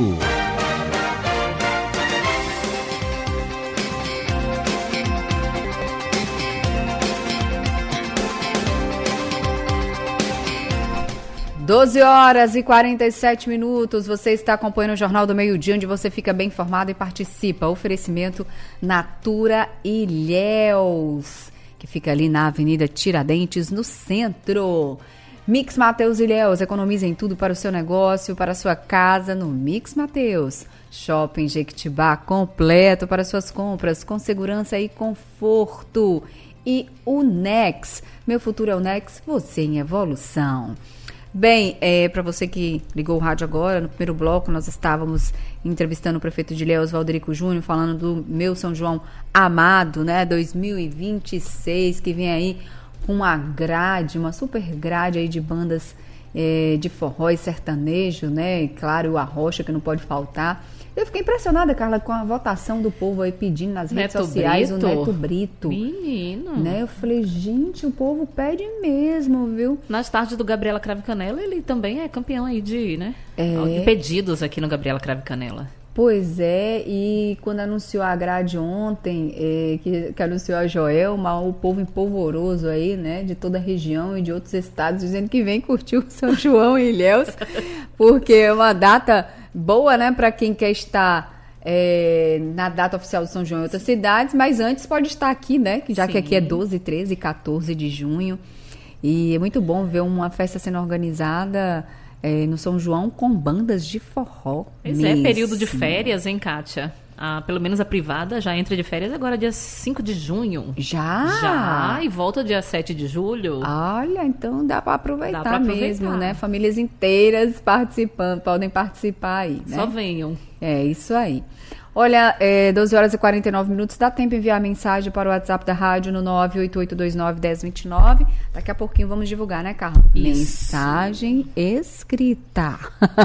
doze horas e quarenta e sete minutos, você está acompanhando o Jornal do Meio-Dia, onde você fica bem informado e participa. Oferecimento Natura Ilhéus, que fica ali na Avenida Tiradentes, no centro. Mix Mateus Ilhéus, economiza em tudo para o seu negócio, para a sua casa no Mix Mateus. Shopping Jequitibá completo para suas compras, com segurança e conforto. E o Nex, meu futuro é o Nex, você em evolução. Bem, é, para você que ligou o rádio agora, no primeiro bloco nós estávamos entrevistando o prefeito de Ilhéus, Valderico Júnior, falando do meu São João amado, né, dois mil e vinte e seis, que vem aí com uma grade, uma super grade aí de bandas é, de forró e sertanejo, né, e claro, o Arrocha, que não pode faltar. Eu fiquei impressionada, Carla, com a votação do povo aí pedindo nas redes Neto sociais Brito. o Neto Brito. Menino. Né? Eu falei, gente, o povo pede mesmo, viu? Nas tardes do Gabriela Crave Canela, ele também é campeão aí de, né? É. De pedidos aqui no Gabriela Crave Canela. Pois é, e quando anunciou a grade ontem, é, que, que anunciou a Joelma, o povo empolvoroso aí, né, de toda a região e de outros estados, dizendo que vem curtir o São João em Ilhéus, porque é uma data boa, né, para quem quer estar é, na data oficial do São João em outras cidades, mas antes pode estar aqui, né, já Sim. que aqui é doze, treze e quatorze de junho, e é muito bom ver uma festa sendo organizada É, no São João com bandas de forró. Pois é, período de férias, hein, Kátia? Ah, pelo menos a privada já entra de férias agora dia cinco de junho. Já? Já, e volta dia sete de julho. Olha, então dá para aproveitar, pra aproveitar mesmo, né? Famílias inteiras participando, podem participar aí, né? Só venham. É, isso aí. Olha, é, doze horas e quarenta e nove minutos, dá tempo de enviar mensagem para o WhatsApp da rádio no nove oito oito dois nove um zero dois nove. Daqui a pouquinho vamos divulgar, né, Carla? Isso. Mensagem escrita.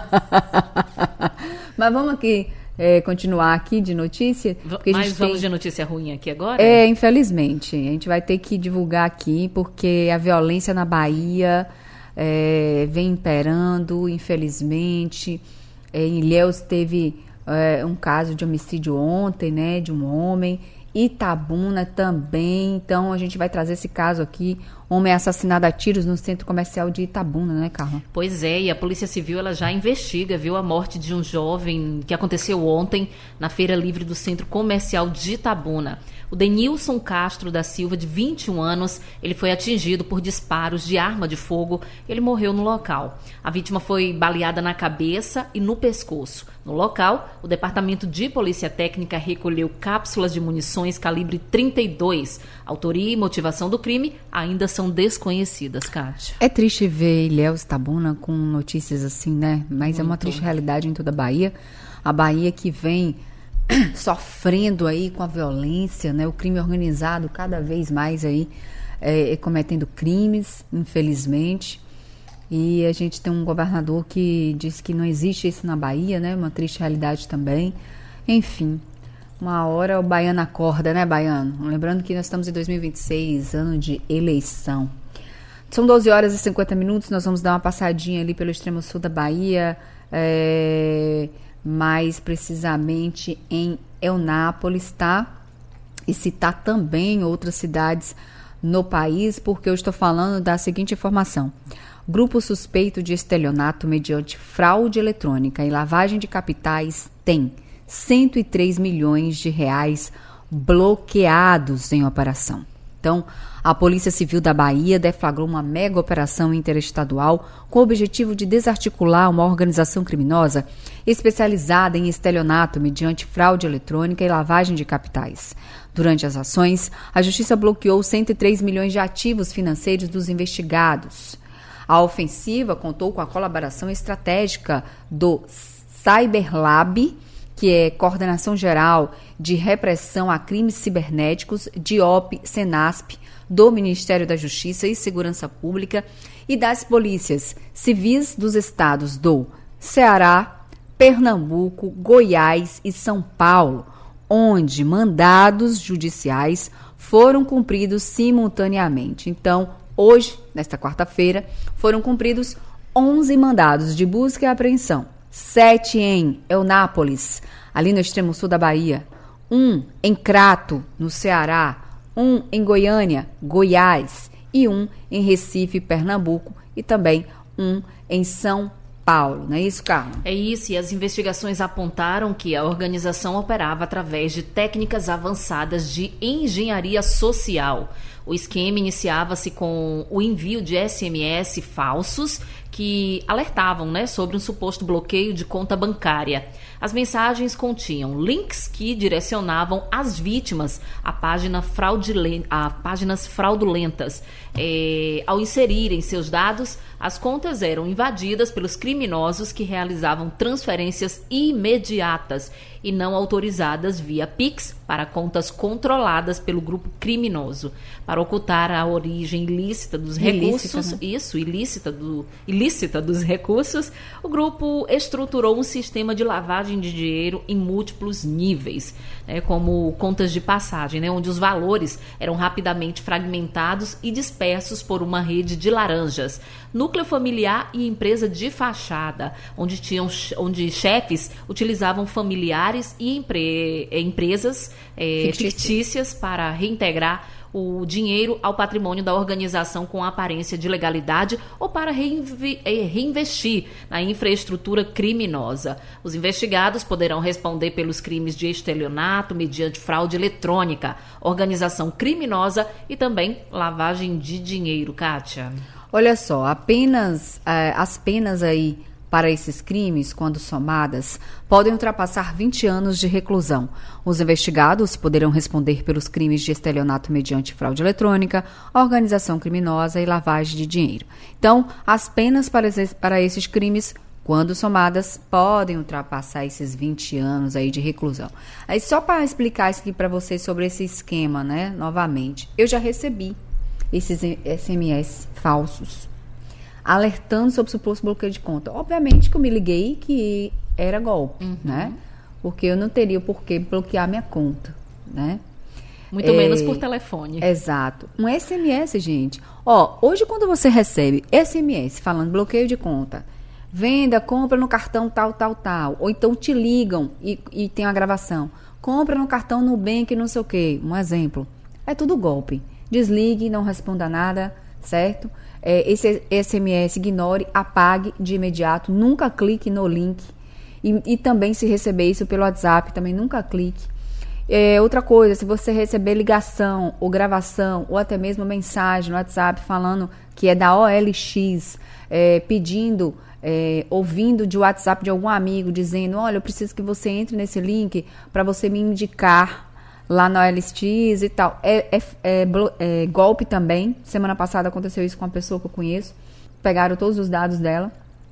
Mas vamos aqui é, continuar aqui de notícia. Porque Mas a gente vamos tem... de notícia ruim aqui agora? É, infelizmente. A gente vai ter que divulgar aqui, porque a violência na Bahia é, vem imperando, infelizmente. É, em Ilhéus teve... É, um caso de homicídio ontem, né, de um homem. Itabuna também. Então a gente vai trazer esse caso aqui. Homem assassinado a tiros no centro comercial de Itabuna, né, Carla? Pois é, e a Polícia Civil ela já investiga, viu, a morte de um jovem que aconteceu ontem na Feira Livre do Centro Comercial de Itabuna. O Denilson Castro da Silva, de vinte e um anos, ele foi atingido por disparos de arma de fogo. Ele morreu no local. A vítima foi baleada na cabeça e no pescoço. No local, o Departamento de Polícia Técnica recolheu cápsulas de munições calibre trinta e dois. Autoria e motivação do crime ainda são desconhecidas, Kátia. É triste ver Ilhéus, Itabuna com notícias assim, né? Mas Muito. É uma triste realidade em toda a Bahia. A Bahia que vem sofrendo aí com a violência, né? O crime organizado cada vez mais aí é, cometendo crimes, infelizmente. E a gente tem um governador que diz que não existe isso na Bahia, né? Uma triste realidade também. Enfim, uma hora o baiano acorda, né, baiano? Lembrando que nós estamos em dois mil e vinte e seis, ano de eleição. São doze horas e cinquenta minutos, nós vamos dar uma passadinha ali pelo extremo sul da Bahia, é... mais precisamente em Eunápolis, tá? E citar também outras cidades no país, porque eu estou falando da seguinte informação. Grupo suspeito de estelionato mediante fraude eletrônica e lavagem de capitais tem cento e três milhões de reais bloqueados em operação. Então, a Polícia Civil da Bahia deflagrou uma mega operação interestadual com o objetivo de desarticular uma organização criminosa especializada em estelionato mediante fraude eletrônica e lavagem de capitais. Durante as ações, a Justiça bloqueou cento e três milhões de ativos financeiros dos investigados. A ofensiva contou com a colaboração estratégica do Cyberlab, que é Coordenação Geral de Repressão a Crimes Cibernéticos, D I O P, Senasp, do Ministério da Justiça e Segurança Pública e das polícias civis dos estados do Ceará, Pernambuco, Goiás e São Paulo, onde mandados judiciais foram cumpridos simultaneamente. Então, hoje, nesta quarta-feira, foram cumpridos onze mandados de busca e apreensão. Sete em Eunápolis, ali no extremo sul da Bahia. Um em Crato, no Ceará. Um em Goiânia, Goiás. E um em Recife, Pernambuco. E também um em São Paulo, não é isso, Carla? É isso, e as investigações apontaram que a organização operava através de técnicas avançadas de engenharia social. O esquema iniciava-se com o envio de S M S falsos que alertavam, né, sobre um suposto bloqueio de conta bancária. As mensagens continham links que direcionavam as vítimas a, página fraudulenta, a páginas fraudulentas. É, ao inserirem seus dados, as contas eram invadidas pelos criminosos que realizavam transferências imediatas e não autorizadas via Pix para contas controladas pelo grupo criminoso. Para ocultar a origem ilícita dos Ilícita, recursos, né? isso, ilícita, do, ilícita dos recursos, o grupo estruturou um sistema de lavagem de dinheiro em múltiplos níveis, né, como contas de passagem, né, onde os valores eram rapidamente fragmentados e dispersos por uma rede de laranjas. Núcleo familiar e empresa de fachada, onde, tinham, onde chefes utilizavam familiares e empre, empresas é, Fictícias. fictícias para reintegrar o dinheiro ao patrimônio da organização com aparência de legalidade ou para reinvi- reinvestir na infraestrutura criminosa. Os investigados poderão responder pelos crimes de estelionato mediante fraude eletrônica, organização criminosa e também lavagem de dinheiro, Kátia. Olha só, apenas eh, as penas aí para esses crimes, quando somadas, podem ultrapassar vinte anos de reclusão. Os investigados poderão responder pelos crimes de estelionato mediante fraude eletrônica, organização criminosa e lavagem de dinheiro. Então, as penas para esses, para esses crimes, quando somadas, podem ultrapassar esses vinte anos aí de reclusão. Aí, só para explicar isso aqui para vocês sobre esse esquema, né, novamente, eu já recebi esses S M S falsos, alertando sobre o suposto bloqueio de conta. Obviamente que eu me liguei que era golpe, Uhum. né? Porque eu não teria por que bloquear minha conta, né? Muito É, menos por telefone. Exato. Um S M S, gente. Ó, hoje quando você recebe S M S falando bloqueio de conta, venda, compra no cartão tal, tal, tal, ou então te ligam e, e tem uma gravação, compra no cartão Nubank, não sei o quê, um exemplo. É tudo golpe. Desligue, não responda nada, certo? É, esse S M S ignore, apague de imediato, nunca clique no link. E, e também se receber isso pelo WhatsApp, também nunca clique. É, outra coisa, se você receber ligação ou gravação ou até mesmo mensagem no WhatsApp falando que é da O L X, é, pedindo, é, ouvindo de WhatsApp de algum amigo, dizendo, olha, eu preciso que você entre nesse link para você me indicar lá na O L X e tal. É, é, é, é golpe também. Semana passada aconteceu isso com uma pessoa que eu conheço. Pegaram todos os dados dela,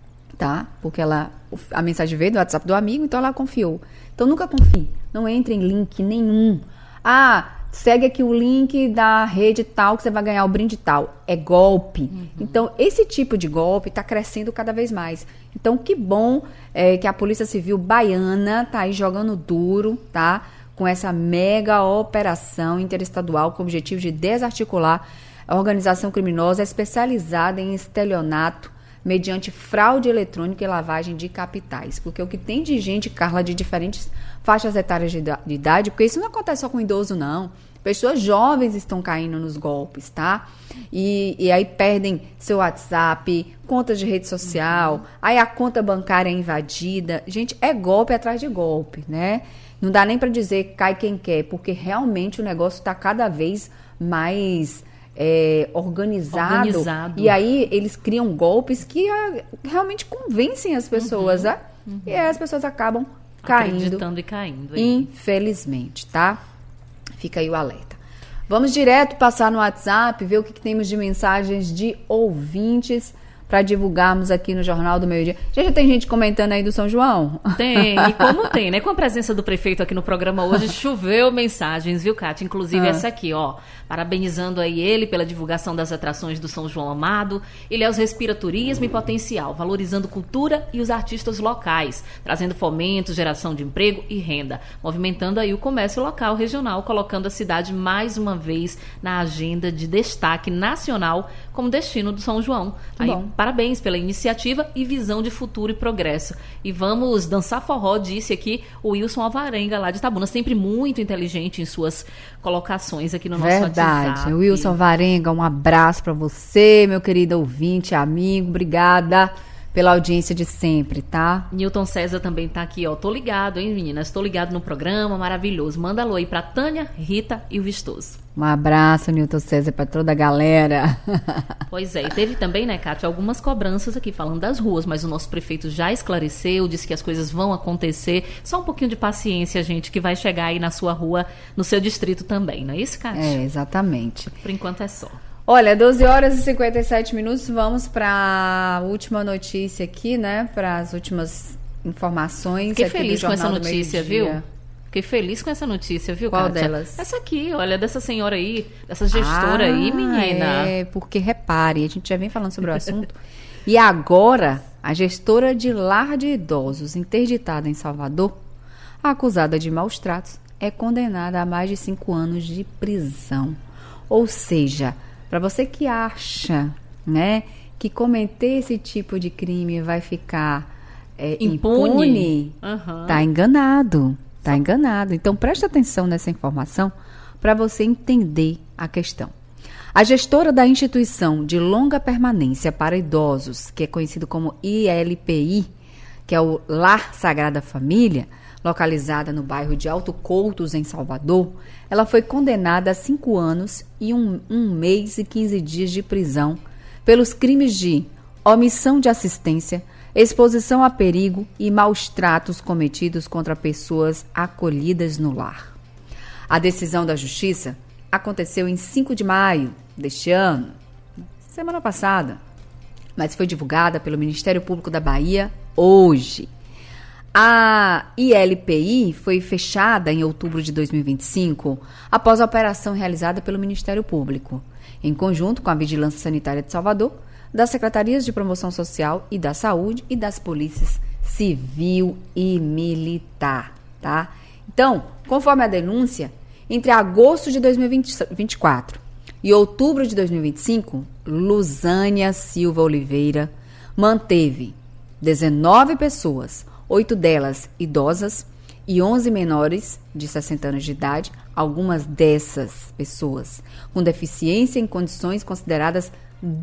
tá? Porque ela, a mensagem veio do WhatsApp do amigo, então ela confiou. Então nunca confie. Não entre em link nenhum. Ah, segue aqui o link da rede tal que você vai ganhar o brinde tal. É golpe. Uhum. Então, esse tipo de golpe está crescendo cada vez mais. Então, que bom é, que a Polícia Civil baiana tá aí jogando duro, tá? Com essa mega operação interestadual com o objetivo de desarticular a organização criminosa especializada em estelionato mediante fraude eletrônica e lavagem de capitais. Porque o que tem de gente, Carla, de diferentes faixas etárias de idade, porque isso não acontece só com idoso, não. Pessoas jovens estão caindo nos golpes, tá? E, e aí perdem seu WhatsApp, contas de rede social, uhum. Aí a conta bancária é invadida. Gente, é golpe atrás de golpe, né? Não dá nem para dizer cai quem quer, porque realmente o negócio está cada vez mais é, organizado, organizado. E aí eles criam golpes que é, realmente convencem as pessoas, uhum. Né? Uhum. E aí as pessoas acabam caindo. Acreditando e caindo. Aí. Infelizmente, tá? Fica aí o alerta. Vamos direto passar no WhatsApp, ver o que, que temos de mensagens de ouvintes para divulgarmos aqui no Jornal do Meio Dia. Já, já tem gente comentando aí do São João? Tem, e como tem, né? Com a presença do prefeito aqui no programa hoje, choveu mensagens, viu, Kátia? Inclusive ah. essa aqui, ó. Parabenizando aí ele pela divulgação das atrações do São João Amado. Ilhéus respira turismo e potencial, valorizando cultura e os artistas locais, trazendo fomento, geração de emprego e renda, movimentando aí o comércio local, regional, colocando a cidade mais uma vez na agenda de destaque nacional como destino do São João. Aí, bom. Parabéns pela iniciativa e visão de futuro e progresso. E vamos dançar forró, disse aqui o Wilson Alvarenga, lá de Itabuna, sempre muito inteligente em suas colocações aqui no nosso Verdade. WhatsApp. Wilson Alvarenga, um abraço para você, meu querido ouvinte, amigo, obrigada. pela audiência de sempre, tá? Newton César também tá aqui, ó. Tô ligado, hein, meninas? Tô ligado no programa, maravilhoso. Manda alô aí pra Tânia, Rita e o Vistoso. Um abraço, Newton César, pra toda a galera. Pois é, e teve também, né, Kátia, algumas cobranças aqui falando das ruas, mas o nosso prefeito já esclareceu, disse que as coisas vão acontecer. Só um pouquinho de paciência, gente, que vai chegar aí na sua rua, no seu distrito também, não é isso, Kátia? É, exatamente. Por enquanto é só. Olha, doze horas e cinquenta e sete minutos, vamos para a última notícia aqui, né? Para as últimas informações. Fiquei aqui feliz do com essa Jornal do notícia, Meio-Dia. viu? Fiquei feliz com essa notícia, viu, Qual Kátia? delas? Essa aqui, olha, dessa senhora aí, dessa gestora ah, aí, menina. É, porque repare, a gente já vem falando sobre o assunto. E agora, a gestora de lar de idosos interditada em Salvador, acusada de maus tratos, é condenada a mais de cinco anos de prisão. Ou seja, para você que acha, né, que cometer esse tipo de crime vai ficar é, impune, Uhum. tá enganado, tá enganado. Então preste atenção nessa informação para você entender a questão. A gestora da instituição de longa permanência para idosos, que é conhecido como I L P I, que é o Lar Sagrada Família, localizada no bairro de Alto Coutos, em Salvador, ela foi condenada a cinco anos e um, um mês e quinze dias de prisão pelos crimes de omissão de assistência, exposição a perigo e maus tratos cometidos contra pessoas acolhidas no lar. A decisão da Justiça aconteceu em cinco de maio deste ano, semana passada, mas foi divulgada pelo Ministério Público da Bahia hoje. A I L P I foi fechada em outubro de dois mil e vinte e cinco após a operação realizada pelo Ministério Público, em conjunto com a Vigilância Sanitária de Salvador, das Secretarias de Promoção Social e da Saúde e das Polícias Civil e Militar, tá? Então, conforme a denúncia, entre agosto de dois mil e vinte e quatro e outubro de dois mil e vinte e cinco, Luzânia Silva Oliveira manteve dezenove pessoas, oito delas idosas e onze menores de sessenta anos de idade, algumas dessas pessoas com deficiência em condições consideradas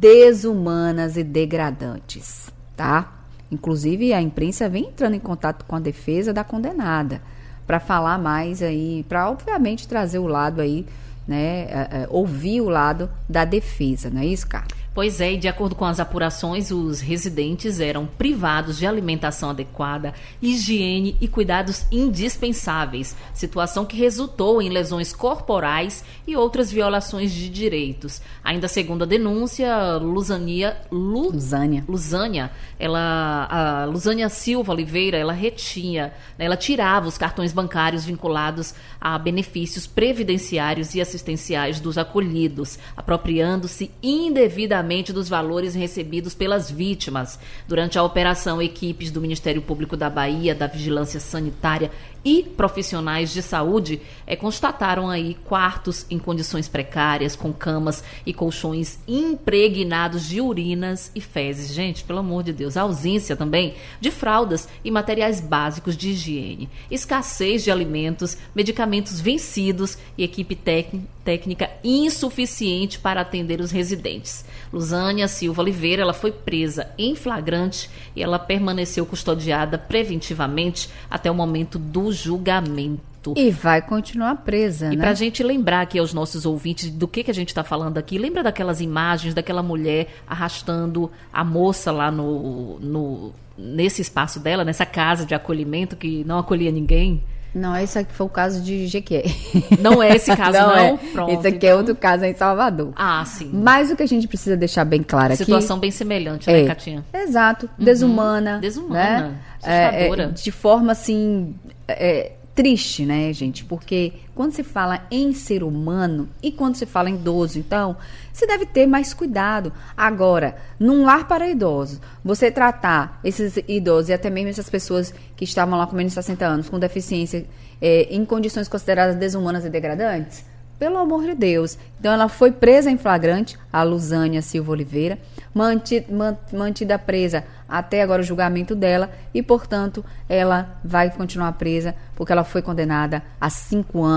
desumanas e degradantes, tá? Inclusive, a imprensa vem entrando em contato com a defesa da condenada para falar mais aí, para obviamente trazer o lado aí, né, é, é, ouvir o lado da defesa, não é isso, Carla? Pois é, e de acordo com as apurações, os residentes eram privados de alimentação adequada, higiene e cuidados indispensáveis, situação que resultou em lesões corporais e outras violações de direitos. Ainda segundo a denúncia, Luzania, Lu, Luzânia. Luzânia, ela, a Luzânia Silva Oliveira, ela retinha, né, ela tirava os cartões bancários vinculados a benefícios previdenciários e assistenciais dos acolhidos, apropriando-se indevidamente dos valores recebidos pelas vítimas. Durante a operação, equipes do Ministério Público da Bahia, da Vigilância Sanitária e profissionais de saúde é, constataram aí quartos em condições precárias, com camas e colchões impregnados de urinas e fezes. Gente, pelo amor de Deus, a ausência também de fraldas e materiais básicos de higiene, escassez de alimentos, medicamentos vencidos e equipe tec- técnica insuficiente para atender os residentes. Luzânia Silva Oliveira, ela foi presa em flagrante e ela permaneceu custodiada preventivamente até o momento do julgamento. E vai continuar presa, E né? pra gente lembrar aqui aos nossos ouvintes do que, que a gente tá falando aqui, lembra daquelas imagens daquela mulher arrastando a moça lá no, no nesse espaço dela, nessa casa de acolhimento que não acolhia ninguém? Não, esse aqui foi o caso de Jequié. Não é esse caso, não? não é. Pronto, esse aqui então. é outro caso em Salvador. Ah, sim. Mas o que a gente precisa deixar bem claro aqui... Situação bem semelhante, né, é, Catinha? Exato. Desumana. Desumana, Né? assustadora. É, é, de forma, assim... É, triste, né, gente? Porque quando se fala em ser humano e quando se fala em idoso, então, se deve ter mais cuidado. Agora, num lar para idosos, você tratar esses idosos e até mesmo essas pessoas que estavam lá com menos de sessenta anos, com deficiência, é, em condições consideradas desumanas e degradantes, pelo amor de Deus. Então, ela foi presa em flagrante, a Luzânia Silva Oliveira, mantida, mantida presa até agora o julgamento dela e, portanto, ela vai continuar presa porque ela foi condenada a cinco anos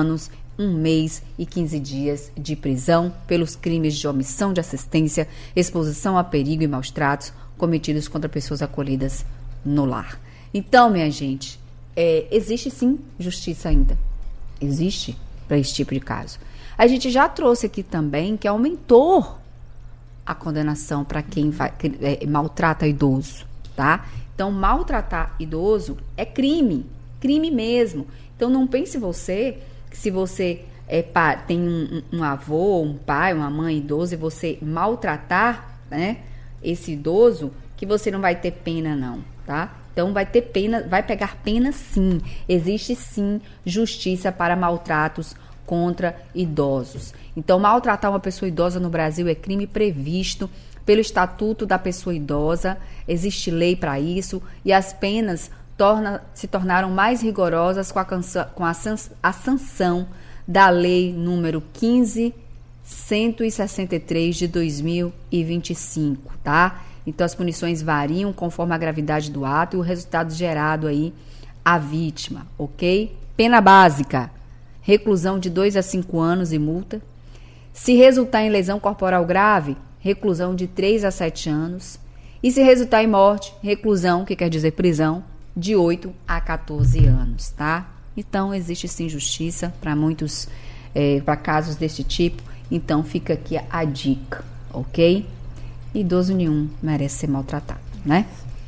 um mês e quinze dias de prisão pelos crimes de omissão de assistência, exposição a perigo e maus tratos cometidos contra pessoas acolhidas no lar. Então, minha gente, é, existe sim justiça ainda. Existe para esse tipo de caso. A gente já trouxe aqui também que aumentou a condenação para quem vai, é, maltrata idoso, tá? Então, maltratar idoso é crime, crime mesmo. Então, não pense você que se você é, pá, tem um, um avô, um pai, uma mãe idoso e você maltratar, né, esse idoso, que você não vai ter pena não, tá? Então vai ter pena, vai pegar pena sim. Existe sim justiça para maltratos contra idosos. Então maltratar uma pessoa idosa no Brasil é crime previsto pelo Estatuto da Pessoa Idosa. Existe lei para isso e as penas torna, se tornaram mais rigorosas com a, cansa, com a, sans, a sanção da lei número quinze mil cento e sessenta e três de dois mil e vinte e cinco, tá? Então, as punições variam conforme a gravidade do ato e o resultado gerado aí à vítima, ok? Pena básica, reclusão de dois a cinco anos e multa. Se resultar em lesão corporal grave, reclusão de três a sete anos. E se resultar em morte, reclusão, que quer dizer prisão, de oito a quatorze anos, tá? Então, existe sim justiça para muitos, é, para casos desse tipo. Então, fica aqui a dica, ok? Idoso nenhum merece ser maltratado, né?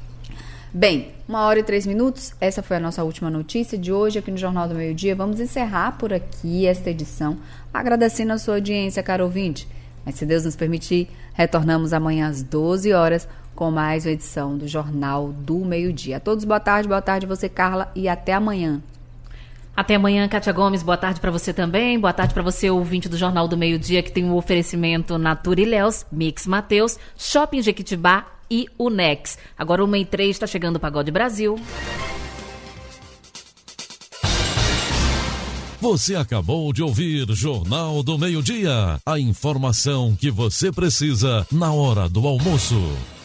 Bem, uma hora e três minutos, essa foi a nossa última notícia de hoje aqui no Jornal do Meio Dia. Vamos encerrar por aqui esta edição, agradecendo a sua audiência, caro ouvinte. Mas se Deus nos permitir, retornamos amanhã às doze horas com mais uma edição do Jornal do Meio Dia. A todos, boa tarde, boa tarde você, Carla, e até amanhã. Até amanhã, Kátia Gomes, boa tarde para você também, boa tarde para você, ouvinte do Jornal do Meio Dia, que tem um oferecimento Natura Ilhéus, Mix Mateus, Shopping Jequitibá e Unex. Agora uma e três, está chegando o Pagode Brasil. Você acabou de ouvir Jornal do Meio Dia, a informação que você precisa na hora do almoço.